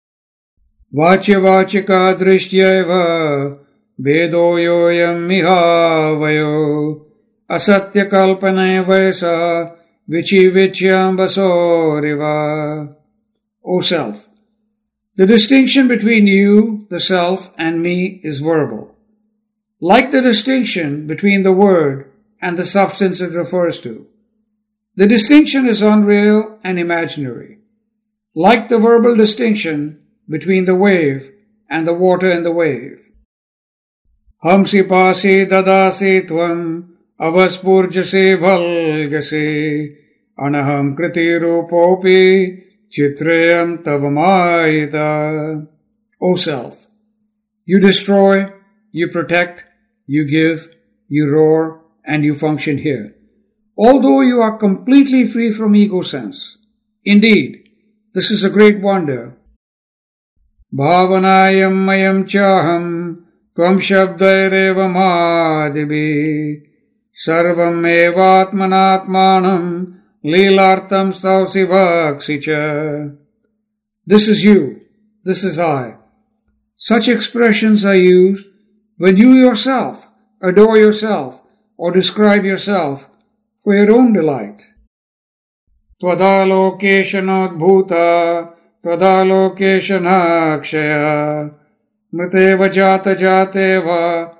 Vachya vachika drishyaiva vedo yoyam mihavayo asatya kalpane vaisa vichivityam basoriva. O Self, the distinction between you, the Self, and me is verbal, like the distinction between the word and the substance it refers to. The distinction is unreal and imaginary, like the verbal distinction between the wave and the water in the wave. Hamsi pasi dadasi tvam avaspurjase valgase anaham kriti rupopi chitrayam tavamayita. O Self, you destroy, you protect, you give, you roar, and you function here, although you are completely free from ego sense. Indeed, this is a great wonder. Bhavanayam mayam chaham tvam shabdaireva madhibi sarvam evatmanatmanam lilartam sausivaksicha. This is you, this is I. Such expressions are used when you yourself adore yourself or describe yourself for your own delight. Twadalokeshanodbhuta twadalokeshanakshaya mriteva jata jateva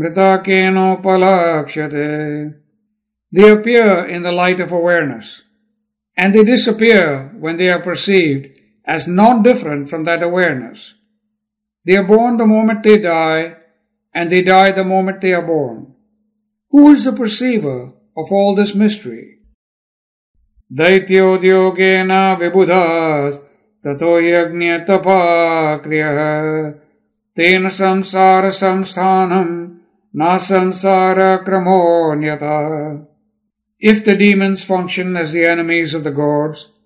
mritakeno. They appear in the light of awareness, and they disappear when they are perceived as non-different from that awareness. They are born the moment they die, and they die the moment they are born. Who is the perceiver of all this mystery? Daityodhyogena vibudhas tato yagnya tapa kriya tena samsara samsthanam na samsara kramonyata. If the demons function as the enemies of the gods,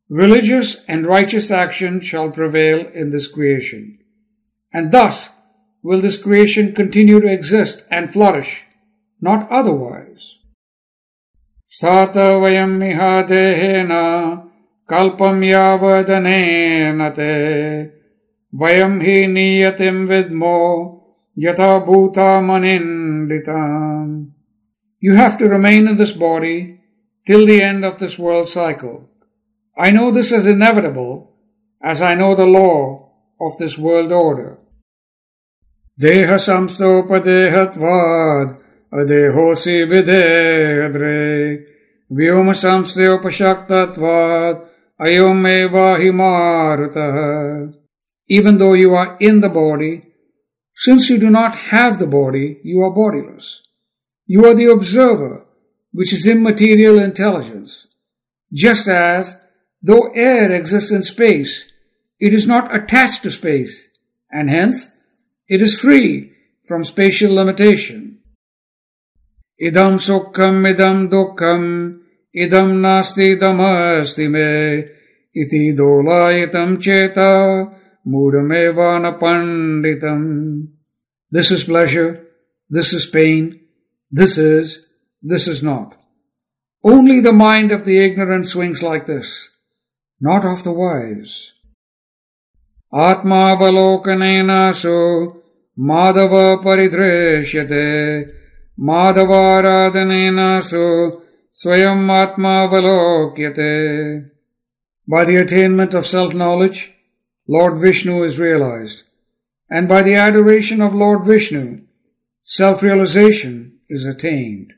Religious and righteous action shall prevail in this creation. And thus will this creation continue to exist and flourish, not otherwise. Sata vayam miha dehena kalpam yavadanena te vayam hi niyatim vidmo yatha bhuta maninditam. You have to remain in this body till the end of this world cycle. I know this is inevitable, as I know the law of this world order. Deha samstopadehatvad adehosi videhadre vyoma samsteopashaktatvad ayom evahi marutah. Even though you are in the body, since you do not have the body, you are bodiless. You are the observer, which is immaterial intelligence. Just as, though air exists in space, it is not attached to space, and hence, it is free from spatial limitation. Idam sukham idam dukkham idam nasti idam asti me iti dolayitam cheta mudamevana panditam. This is pleasure, this is pain, this is not. Only the mind of the ignorant swings like this, not of the wise. Atma avalokanena so madhava paridreshyate madhava radhanena so swayam atma avalokyate. By the attainment of self-knowledge, Lord Vishnu is realized, and by the adoration of Lord Vishnu, self-realization is attained.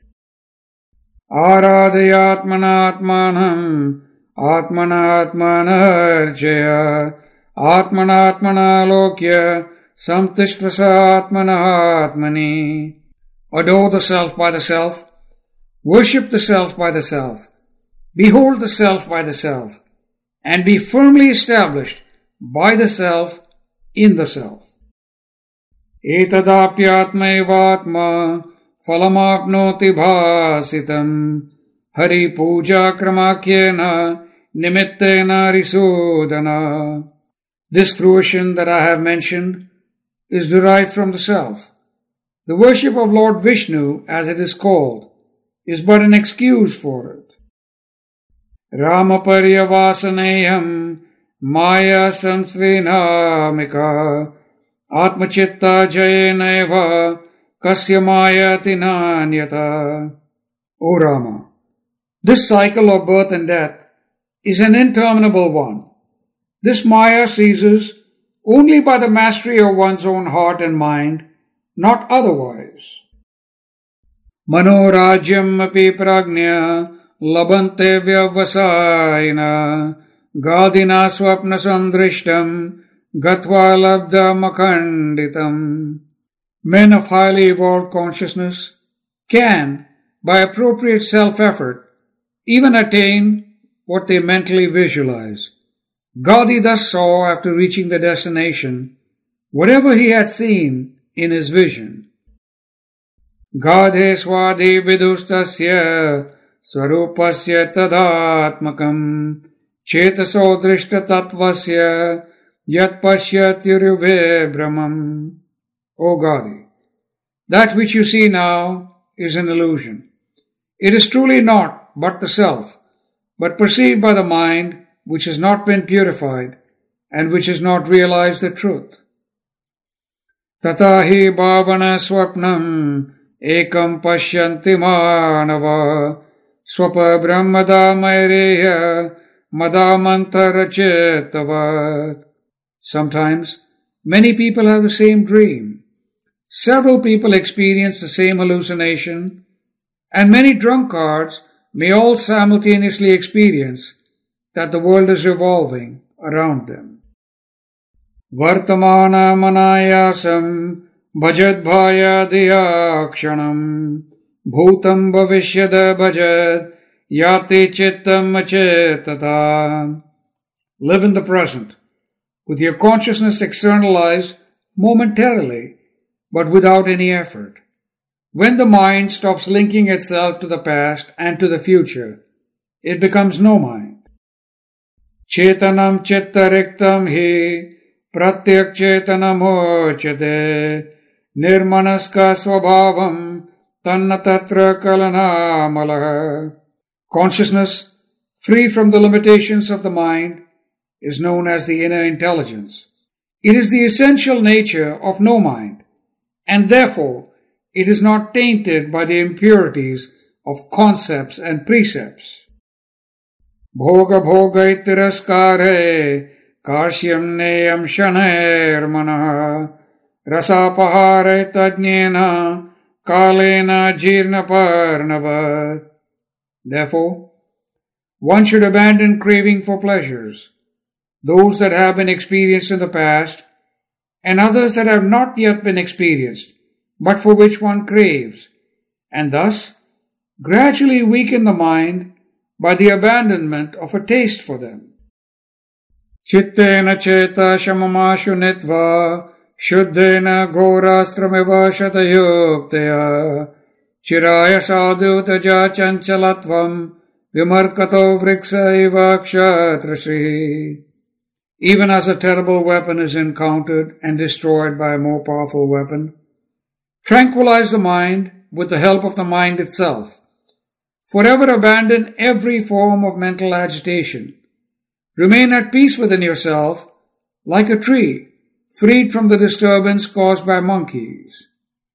Aradhyatmana atmanam atmana atmanarjaya atmana atmana lokya samtishtvasa atmana atmani. Adore the self by the self, worship the self by the self, behold the self by the self, and be firmly established by the self in the self. Etadapyatmaivatma phalamapnoti bhasitam hari puja kramakyena nimittena risudana. This fruition that I have mentioned is derived from the self. The worship of Lord Vishnu, as it is called, is but an excuse for it. Ramaparyavasanayam maya samsvinamika atmachitta jayenaiva kasya maya tinanyata. O Rama, this cycle of birth and death is an interminable one. This maya ceases only by the mastery of one's own heart and mind, not otherwise. Manorajyam api pragnya labante vyavasayina gadina swapna samdrishtam gatva labda makanditam. Men of highly evolved consciousness can, by appropriate self-effort, even attain what they mentally visualize. Gadi thus saw, after reaching the destination, whatever he had seen in his vision. Gadhe swadi vidustasya swarupasya tadatmakam chetaso drishta tatvasya yat pasyatyuruve brahmam. O Gadi, that which you see now is an illusion. It is truly not but the self, but perceived by the mind which has not been purified and which has not realized the truth. Tatahi bhavana swapnam ekam pashyanti manava swapa brahmada maireya madamantara. Sometimes many people have the same dream. Several people experience the same hallucination, and many drunkards may all simultaneously experience that the world is revolving around them. Vartamana manayasam bhajad bhaya diyakshanam bhutam bhavishyada bhajad yati chittam achetata. Live in the present, with your consciousness externalized momentarily, but without any effort. When the mind stops linking itself to the past and to the future, it becomes no mind. Chetanam chittariktam hi pratyak chetanamochyate nirmanaska svabhavam tanna tatra kalanamalaha. Consciousness, free from the limitations of the mind, is known as the inner intelligence. It is the essential nature of no mind, and therefore it is not tainted by the impurities of concepts and precepts. Bhoga bhoga itiraskare kashyam neyam shanair manaha rasapahare tajnena kalena jirna parnava. Therefore, one should abandon craving for pleasures, those that have been experienced in the past, and others that have not yet been experienced, but for which one craves, and thus gradually weaken the mind by the abandonment of a taste for them. Chittena cheta shamamashu nitva shuddhena ghorastrameva shatayukteya chiraya sadhutaja chanchalatvam vimarkato vriksa iva kshatrasri. Even as a terrible weapon is encountered and destroyed by a more powerful weapon, tranquilize the mind with the help of the mind itself. Forever abandon every form of mental agitation. Remain at peace within yourself, like a tree, freed from the disturbance caused by monkeys.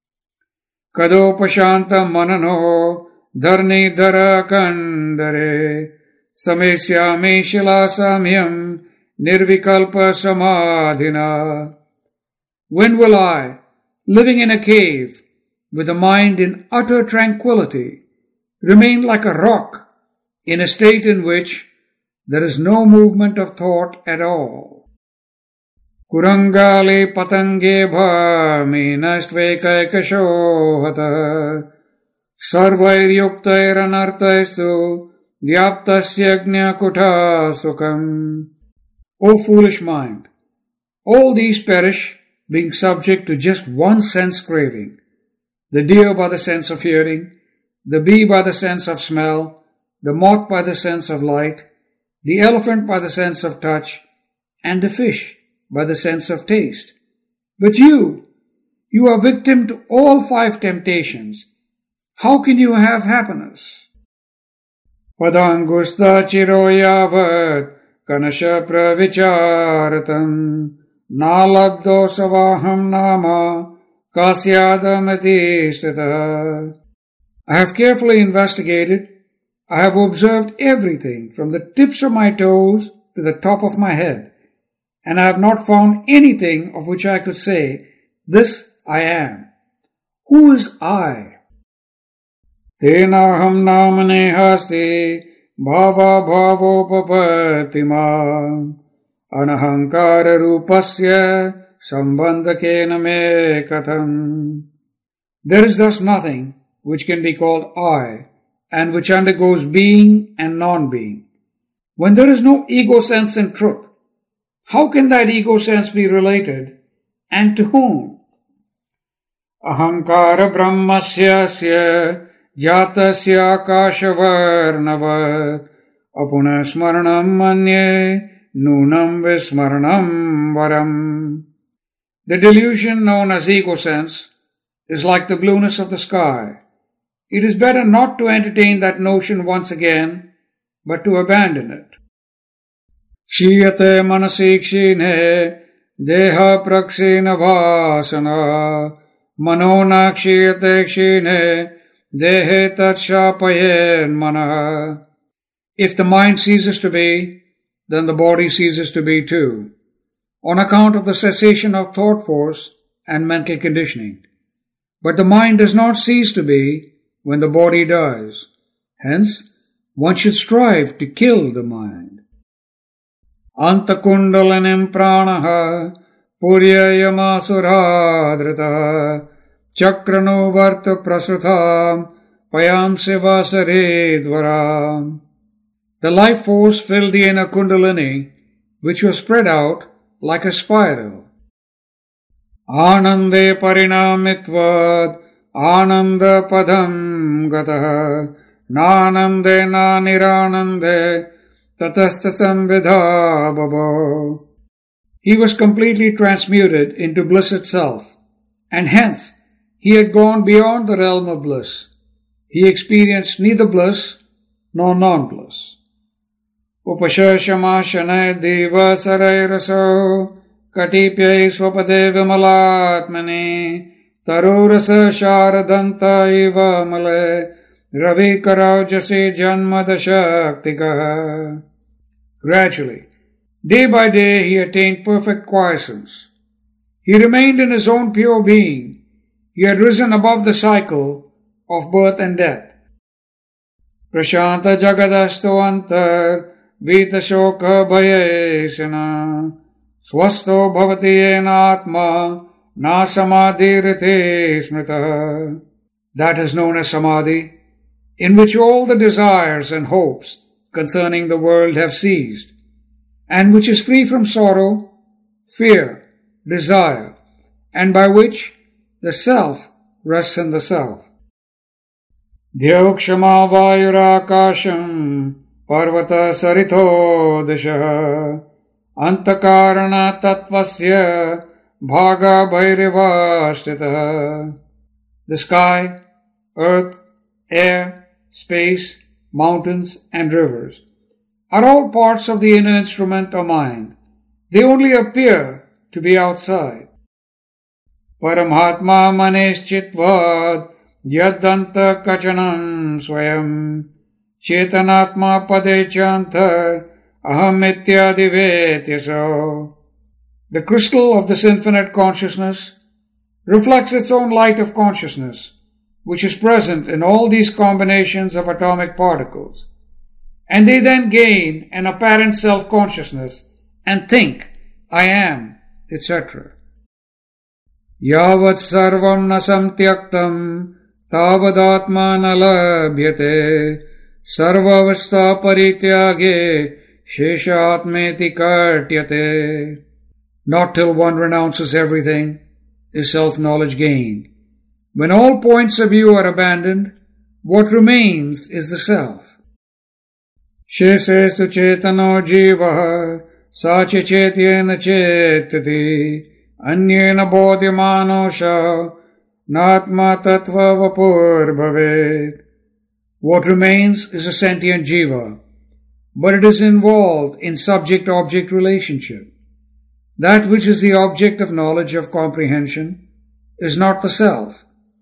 Kadopashanta manano dharni dhara kandare samesyame shilasamyam nirvikalpa samadhina. When will I, living in a cave, with a mind in utter tranquility, remain like a rock in a state in which there is no movement of thought at all? Kurangale patange bhaminastvekaikashohata sarvairyuktairanartaistu vyaptasya jnakutha sukham. O foolish mind, all these perish, being subject to just one sense craving: the deer by the sense of hearing, the bee by the sense of smell, the moth by the sense of light, the elephant by the sense of touch, and the fish by the sense of taste. But you are victim to all five temptations. How can you have happiness? Padangusta chiroyavat kanasha pravicharatam nalabdo savaham nama kasyadamatistata. I have carefully investigated. I have observed everything from the tips of my toes to the top of my head, and I have not found anything of which I could say, "This I am." Who is I? Tenaham namane hasti bhava bhavopapatima anahankara rupasya sambandhakena me katham. There is thus nothing which can be called I, and which undergoes being and non-being. When there is no ego sense in truth, how can that ego sense be related, and to whom? Ahankara brahmasya jatasya akashavarnava apuna smaranam manye nunam vismaranam varam. The delusion known as ego sense is like the blueness of the sky. It is better not to entertain that notion once again, but to abandon it. Kshiyate manasi kshine deha prakshina vasana manona kshiyate kshine dehe tatshapayen mana. If the mind ceases to be, then the body ceases to be too, on account of the cessation of thought force and mental conditioning. But the mind does not cease to be when the body dies. Hence, one should strive to kill the mind. Antakundalanim pranaha puryayamasuradhrita chakrano varta prasutham payam sivasare dvaram. The life force filled the inner kundalini, which was spread out like a spiral. Anande parinamitvad Ananda padam gataha nanande na niranande tatastha samvidha bhavo. He was completely transmuted into bliss itself, and hence he had gone beyond the realm of bliss. He experienced neither bliss nor non-bliss. Upashashama shanay deva saray raso katipyai swapade vimalatmani tarurasa sharadanta iva male ravi karaujase janmada shaktika. Gradually, day by day, he attained perfect quiescence. He remained in his own pure being. He had risen above the cycle of birth and death. Prashanta jagadasto antar vita shoka bhayesana swasto bhavati yena atma na samadhirite smrita. That is known as samadhi, in which all the desires and hopes concerning the world have ceased, and which is free from sorrow, fear, desire, and by which the self rests in the self. Dhyokshama vayurakasham parvata sarito dasha antakarana tattvasya bhaga bhairivasthita. The sky, earth, air, space, mountains, and rivers are all parts of the inner instrument or mind. They only appear to be outside. Paramhatma maneschitvad yaddanta kachanam swayam chetanatma padechanta aham ityadivetyaso. The crystal of this infinite consciousness reflects its own light of consciousness, which is present in all these combinations of atomic particles, and they then gain an apparent self-consciousness and think, I am, etc. Yavat sarvam nasam tyaktam tavadatma nalabhyate sarvavastha parityage sheshatmeti kartyate. Not till one renounces everything is self-knowledge gained. When all points of view are abandoned, what remains is the self. Shesestu chetano jivaha sache chetyena chetati anyena bodhyamano sha natma tattva vapur bhavet. What remains is a sentient jiva, but it is involved in subject-object relationship. That which is the object of knowledge, of comprehension, is not the self.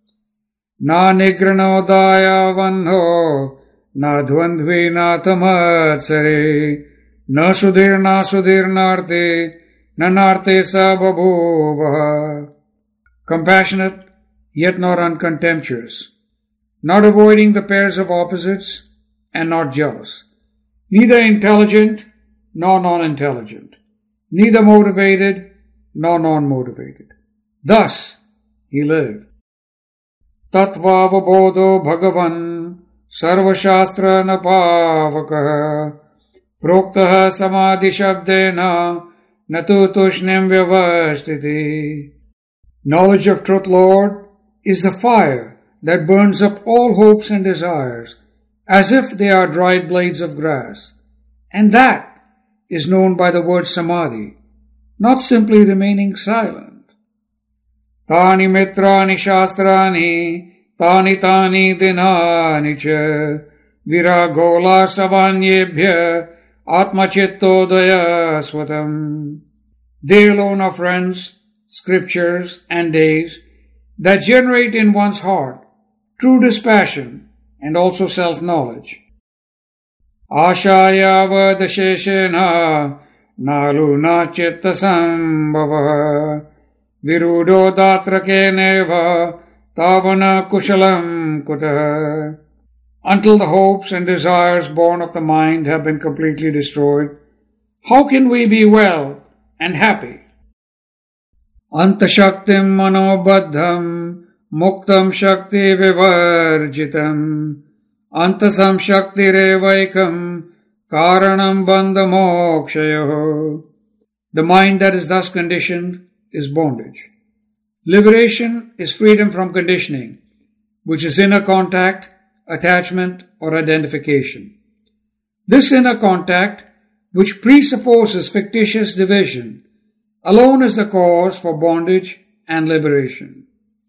Na nigranodaya vanho na dvandvi na tamatsare na sudhir narte na narte sa babhuvaha. Compassionate, yet not uncontemptuous, not avoiding the pairs of opposites, and not jealous, neither intelligent nor non-intelligent, neither motivated nor non-motivated. Thus he lived. Tattvavabodho bhagavan sarvashastra napavakah proktaha samadhi shabdena natu tushnim vyavashtiti. Knowledge of truth, Lord, is the fire that burns up all hopes and desires as if they are dried blades of grass, and that is known by the word samadhi, not simply remaining silent. Tani mitrani shastrani, tani dinani cha, viragola savanyebhya, atmachittodaya swatam. They alone are friends, scriptures, and days that generate in one's heart true dispassion and also self-knowledge. Ashaya vadasheshena naluna chitta sambhava virudo datrake neva tavana kushalam kuta. Until the hopes and desires born of the mind have been completely destroyed, how can we be well and happy? Antashaktim manobadham muktam shakti vivarjitam antasam shakti revaikam karanam bandha mokshayo. The mind that is thus conditioned is bondage. Liberation is freedom from conditioning, which is inner contact, attachment, or identification. This inner contact, which presupposes fictitious division, alone is the cause for bondage and liberation.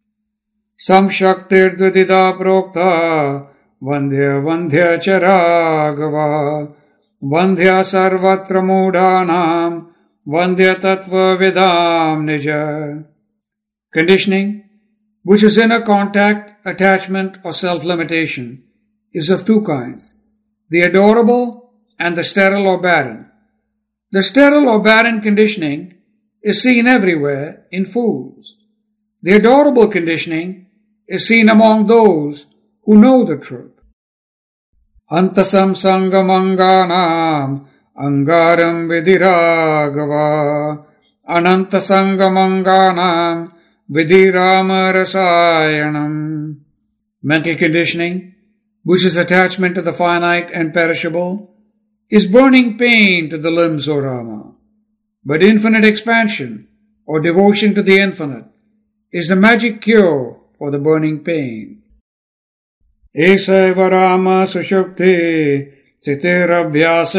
Samshaktir dvidida prokta vandhya vandhya charagava vandhya sarvatra mudhanam vandhya tattva vidam nija. Conditioning, which is inner contact, attachment or self-limitation, is of two kinds, the adorable and the sterile or barren. The sterile or barren conditioning is seen everywhere in fools. The adorable conditioning is seen among those who know the truth. Antasam sangamanganam angaram vidiragava anantasangamanganam vidhirama rasayanam. Mental conditioning, which is attachment to the finite and perishable, is burning pain to the limbs, O Rama. But infinite expansion, or devotion to the infinite, is the magic cure for the burning pain. Esaiva Rama sushupti citirabhyasa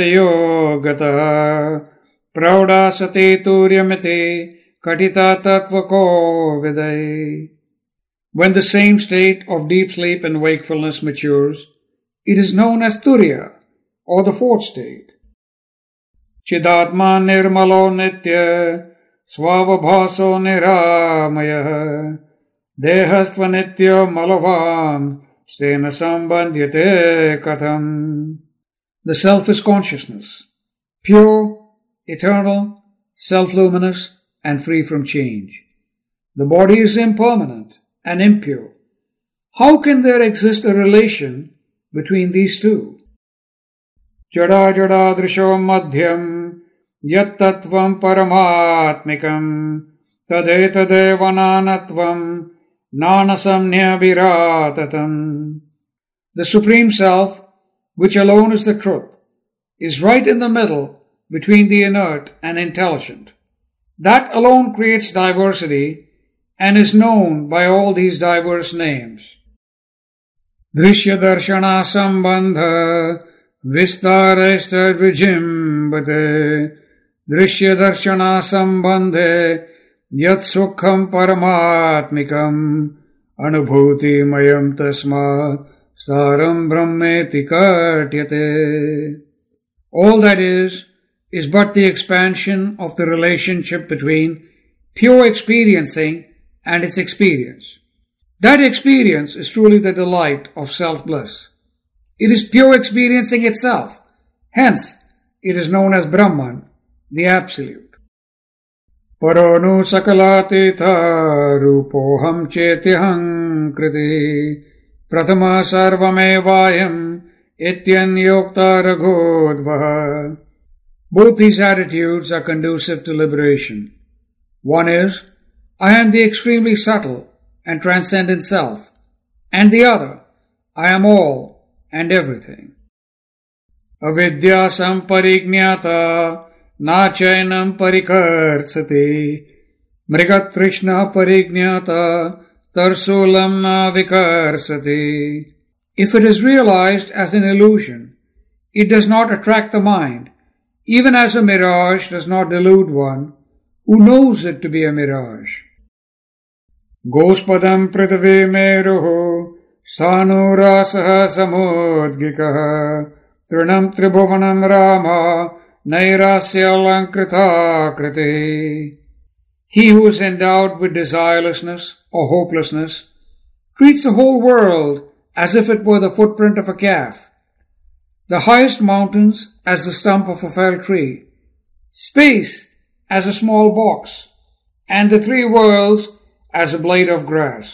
yogata praudasati turyamiti katita tattvako vidai. When the same state of deep sleep and wakefulness matures, it is known as Turya, or the fourth state. Chidatma nirmalo nitya svavabhaso niramaya dehastva nitya malavam stena sambandhyate katham. The self is consciousness, pure, eternal, self-luminous, and free from change. The body is impermanent and impure. How can there exist a relation between these two? Jada jada drisho madhyam yat tattvam paramatmikam tadetadeva nanatvam nanasamnya viratatam. The Supreme Self, which alone is the truth, is right in the middle between the inert and intelligent. That alone creates diversity and is known by all these diverse names. Drishya darshana sambandha vistaresta vijimbate drishya darshana sambandhe yat sukham paramatmikam anubhuti mayam tasma saram brahmeti katyate. All that is but the expansion of the relationship between pure experiencing and its experience. That experience is truly the delight of self-bliss. It is pure experiencing itself. Hence, it is known as Brahman, the Absolute. Paronu sakalatitha rupoham chetyaham kriti prathama sarvamevayam ityan yokta raghodvaha. Both these attitudes are conducive to liberation. One is, I am the extremely subtle and transcendent self, and the other, I am all and everything. Avidya samparignata nachainam parikartsati mrigatrishna parignata tarsulam na vikarsati. If it is realized as an illusion, it does not attract the mind, even as a mirage does not delude one who knows it to be a mirage. Gospadam prithvi meruho sanurasaha samudgikaha trinam tribhuvanam rama nairasya lankrita kriti. He who is endowed with desirelessness or hopelessness treats the whole world as if it were the footprint of a calf, the highest mountains as the stump of a felled tree, space as a small box, and the three worlds as a blade of grass.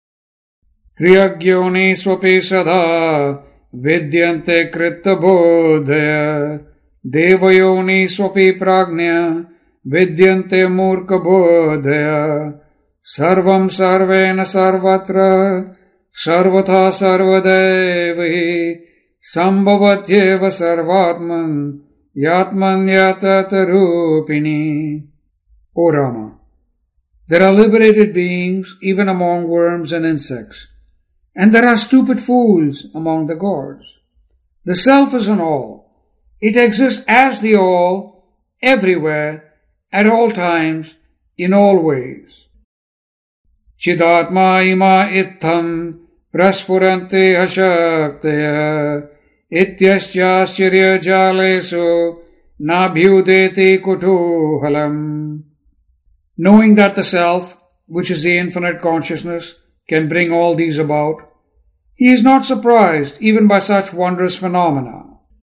Triyagyoni swapi sadha vidyante kritta bodhaya devayoni swapi pragnya vidyante murka bodhaya sarvam sarvena sarvatra sarvatha sarvadevahi sambhavatyeva sarvatman yatman yatatarupini. O Rama, there are liberated beings even among worms and insects, and there are stupid fools among the gods. The self is in all, It exists as the all, everywhere, at all times, in all ways. Chidatma ima ittham praspurante hashaktaya ityascharya jalesu nabhyudeti kutuhalam. Knowing that the self, which is the infinite consciousness, can bring all these about, he is not surprised even by such wondrous phenomena.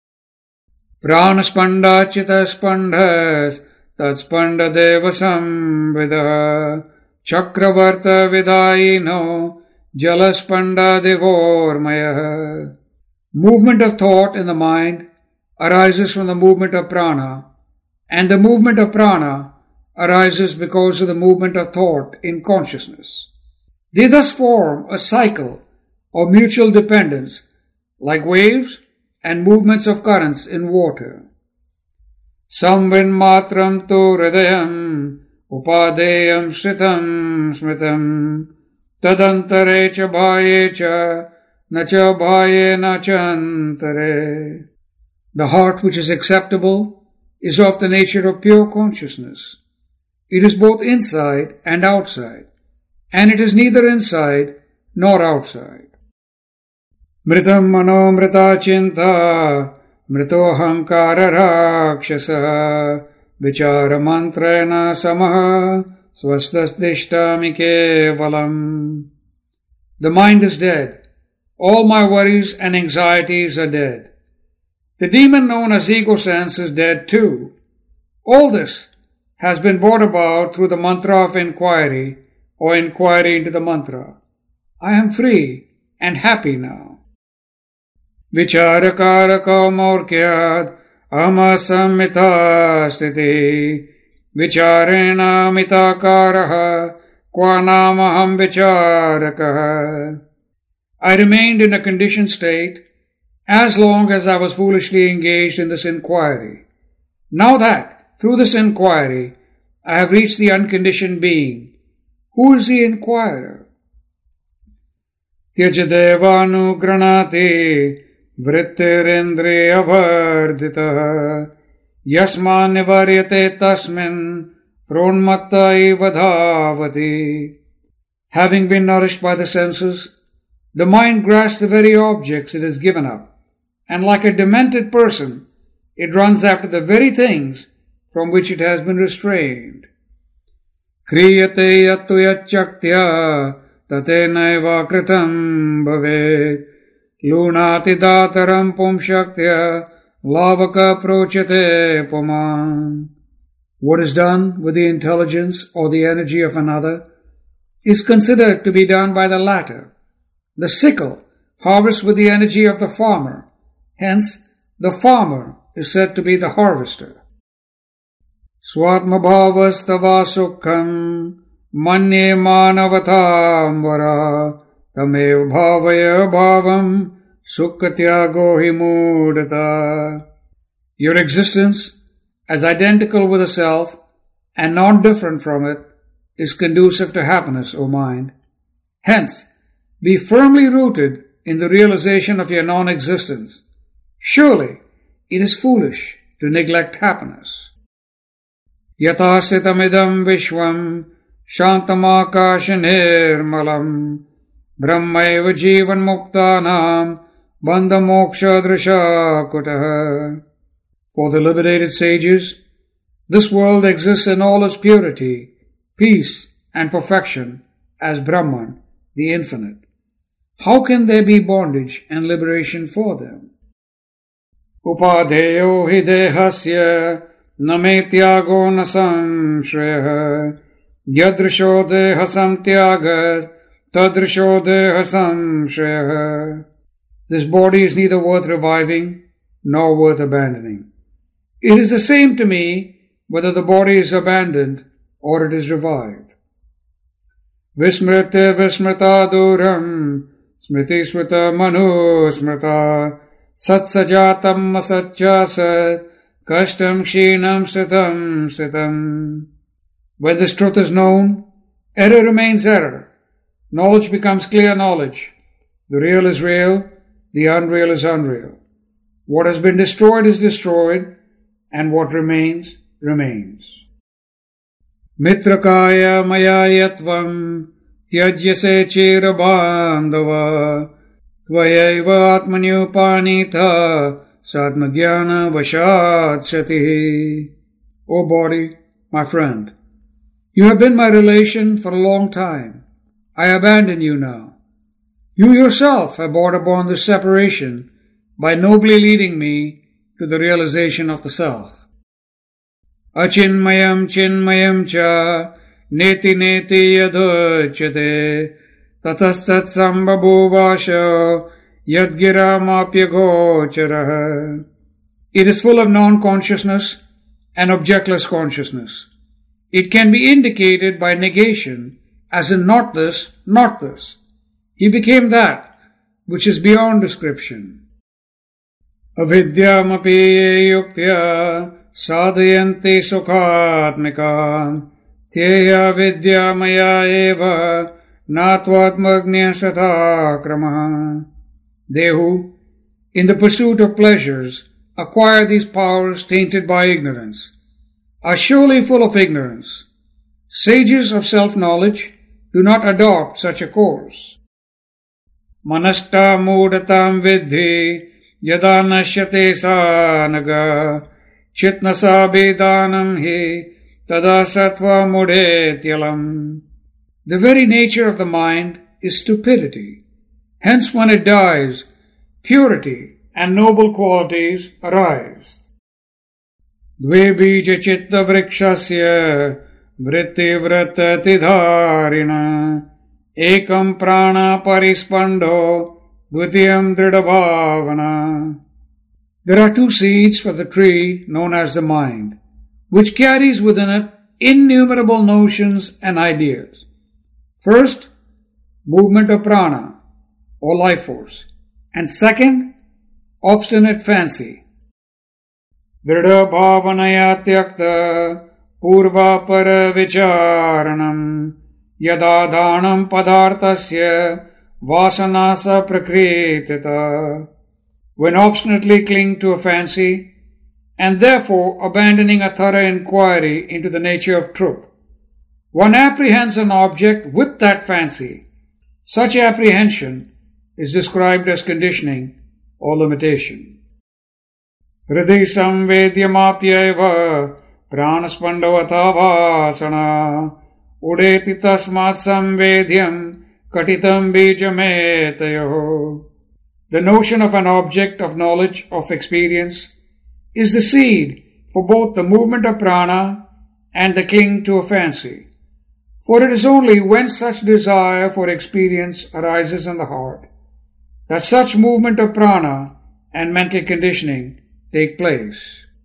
Pranaspanda chitaspandhas tatspanda devasam vidah chakravarta vidayino jalaspanda devormaya. Movement of thought in the mind arises from the movement of prana, and the movement of prana arises because of the movement of thought in consciousness. They thus form a cycle of mutual dependence, like waves and movements of currents in water. Samvin matram tu hridayam upadeyam sritam smritam tadantare cha bhaye cha na cha bhaye na chantare. The heart which is acceptable is of the nature of pure consciousness. It is both inside and outside, and it is neither inside nor outside. Mritam mano mrita chinta mrito hankara rakshasa vichara mantrena samaha swastastishtami kevalam. The mind is dead. All my worries and anxieties are dead. The demon known as ego sense is dead too. All this has been brought about through the mantra of inquiry or inquiry into the mantra. I am free and happy now. Vicharakaraka morkyad amasamita stiti vicharena mitakaraha kvanamaham vicharakaha. I remained in a conditioned state as long as I was foolishly engaged in this inquiry. Now that, through this inquiry, I have reached the unconditioned being, who is the inquirer? Tyajadevanu granati vrittirindriya vardita yasman nivaryate tasmin pronmatta eva dhavati. Having been nourished by the senses, the mind grasps the very objects it has given up, and like a demented person, it runs after the very things from which it has been restrained. Kriyate yattu yacchaktya tatenaiva kritam bhavet lunati dataram pumshaktya lavaka prochate puman. What is done with the intelligence or the energy of another is considered to be done by the latter. The sickle harvests with the energy of the farmer. Hence, the farmer is said to be the harvester. Swatma bhavastava sukham manye manavatam vara tamev bhavaya bhavam sukkatyago himudata. Your existence, as identical with the self and non-different from it, is conducive to happiness, O mind. Hence, be firmly rooted in the realization of your non-existence. Surely, it is foolish to neglect happiness. Yatasitamidam vishwam shantamakashanirmalam brahmaiva jivan muktanam bandha moksha drisha kutaha. For the liberated sages, this world exists in all its purity, peace, and perfection as Brahman, the infinite. How can there be bondage and liberation for them? Upadheyo hi dehasya nametyago nasamshraya yadrisho dehasam tyagat tadrisho dehasam shraya. This body is neither worth reviving nor worth abandoning. It is the same to me whether the body is abandoned or it is revived. Vismrite vismrita duram smriti smrita manu smrita satsajatam asatchasat kashtam kshinam sitam sitam. When this truth is known, error remains error. Knowledge becomes clear knowledge. The real is real, the unreal is unreal. What has been destroyed is destroyed, and what remains, remains. Mitrakaya maya yatvam tyajyase chira bandhava tvayaiva atmanyupanita sadmagyana vashat sati. O body, my friend, you have been my relation for a long time. I abandon you now. You yourself have brought upon this separation by nobly leading me to the realization of the self. Achinmayam chinmayam cha neti neti yadochyate tatastat sambhabhuvasha yadgiramapyagocharaha. It is full of non-consciousness and objectless consciousness. It can be indicated by negation, as in not this, not this. He became that which is beyond description. Avidyamapi yuktya sadhayanti sukhatmikam tyeya vidyamaya eva natvatmagnya satakramaha. They who, in the pursuit of pleasures, acquire these powers tainted by ignorance, are surely full of ignorance. Sages of self-knowledge do not adopt such a course. Manasta mudatam vidhi yada nashyate sanaga chitnasa bedanam hi tada sattva mudetyalam. The very nature of the mind is stupidity. Hence when it dies, purity and noble qualities arise. Dve bija chitta vrikshasya vritti vratati dharina ekam prana parispando dvitiyam dridabhavana. There are two seeds for the tree known as the mind, which carries within it innumerable notions and ideas. First, movement of prana, or life force, and second, obstinate fancy. Dhrida bhavanaya tyakta purva para vicharanam yadadhanam padarthasya vasanasa prakritita. When obstinately cling to a fancy and therefore abandoning a thorough inquiry into the nature of truth, one apprehends an object with that fancy. Such apprehension is described as conditioning or limitation. Hridhi samvedyamapyaiva pranaspandavata vasana udeti tasmat samvedyam katitam bijametayo. The notion of an object of knowledge, of experience, is the seed for both the movement of prana and the cling to a fancy. For it is only when such desire for experience arises in the heart that such movement of prana and mental conditioning take place.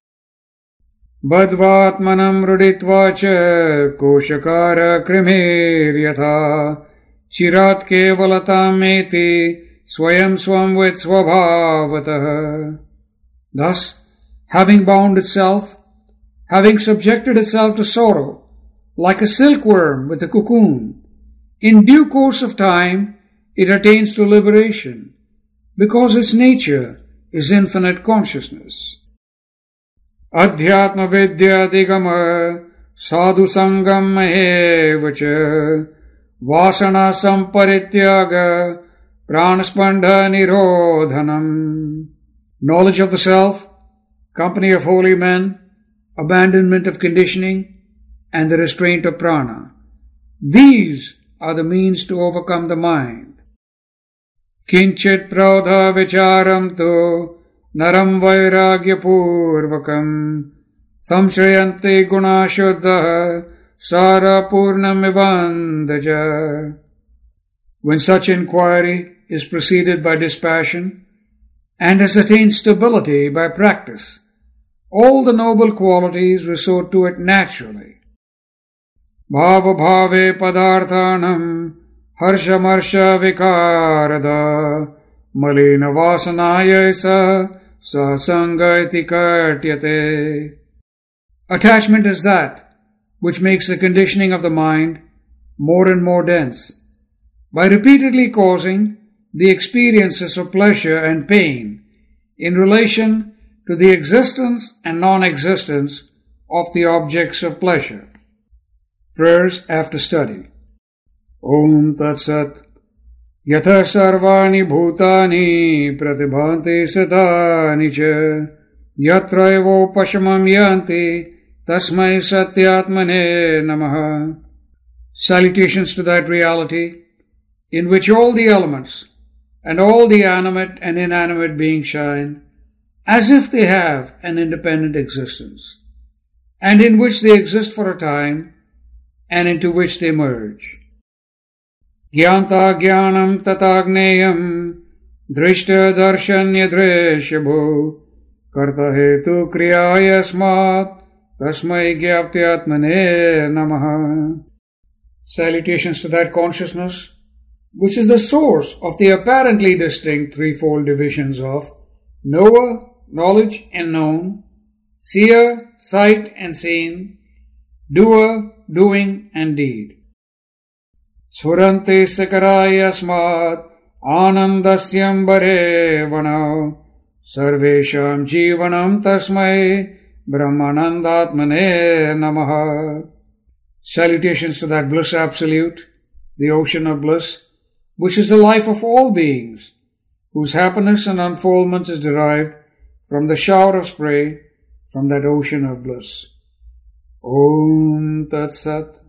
Badvatmanam ruditva cha koshakara krimiryatha chirat kevalatam eti swayam swam with swabhavatah. Thus, having bound itself, having subjected itself to sorrow, like a silkworm with a cocoon, in due course of time it attains to liberation, because its nature is infinite consciousness. Adhyatma vidya digama sadhu sangam mahevacha vasana samparityaga pranaspandha nirodhanam. Knowledge of the self, company of holy men, abandonment of conditioning, and the restraint of prana. These are the means to overcome the mind. Kinchit praudha vicharam tu naram vairagya purvakam samshrayante guna shuddha sara purnamivandaja. When such inquiry is preceded by dispassion and has attained stability by practice, all the noble qualities resort to it naturally. Bhava bhave padarthanam harshamarsha vikarada malina vasanaya sa sasanga iti katyate. Attachment is that which makes the conditioning of the mind more and more dense, by repeatedly causing the experiences of pleasure and pain in relation to the existence and non-existence of the objects of pleasure. Prayers after study. Om Tat Sat. Yatha sarvani bhutani pratibhanti satani cha yatra evo pashamam yanti tasmai satyatmane namaha. Salutations to that reality in which all the elements and all the animate and inanimate beings shine as if they have an independent existence, and in which they exist for a time and into which they merge. Gyanta jnanam tatagneyam drishta darshanya dreshabho karta hetu kriyayasmat tasmai gyaptyatmane namaha. Salutations to that consciousness which is the source of the apparently distinct threefold divisions of knower, knowledge and known, seer, sight and seen, doer, doing and deed. Surante sakarayasmat anandasyam bare vanau sarvesham jivanam tasmai brahmanandatmane namaha. Salutations to that bliss absolute, the ocean of bliss, which is the life of all beings, whose happiness and unfoldment is derived from the shower of spray from that ocean of bliss. Om Tat Sat.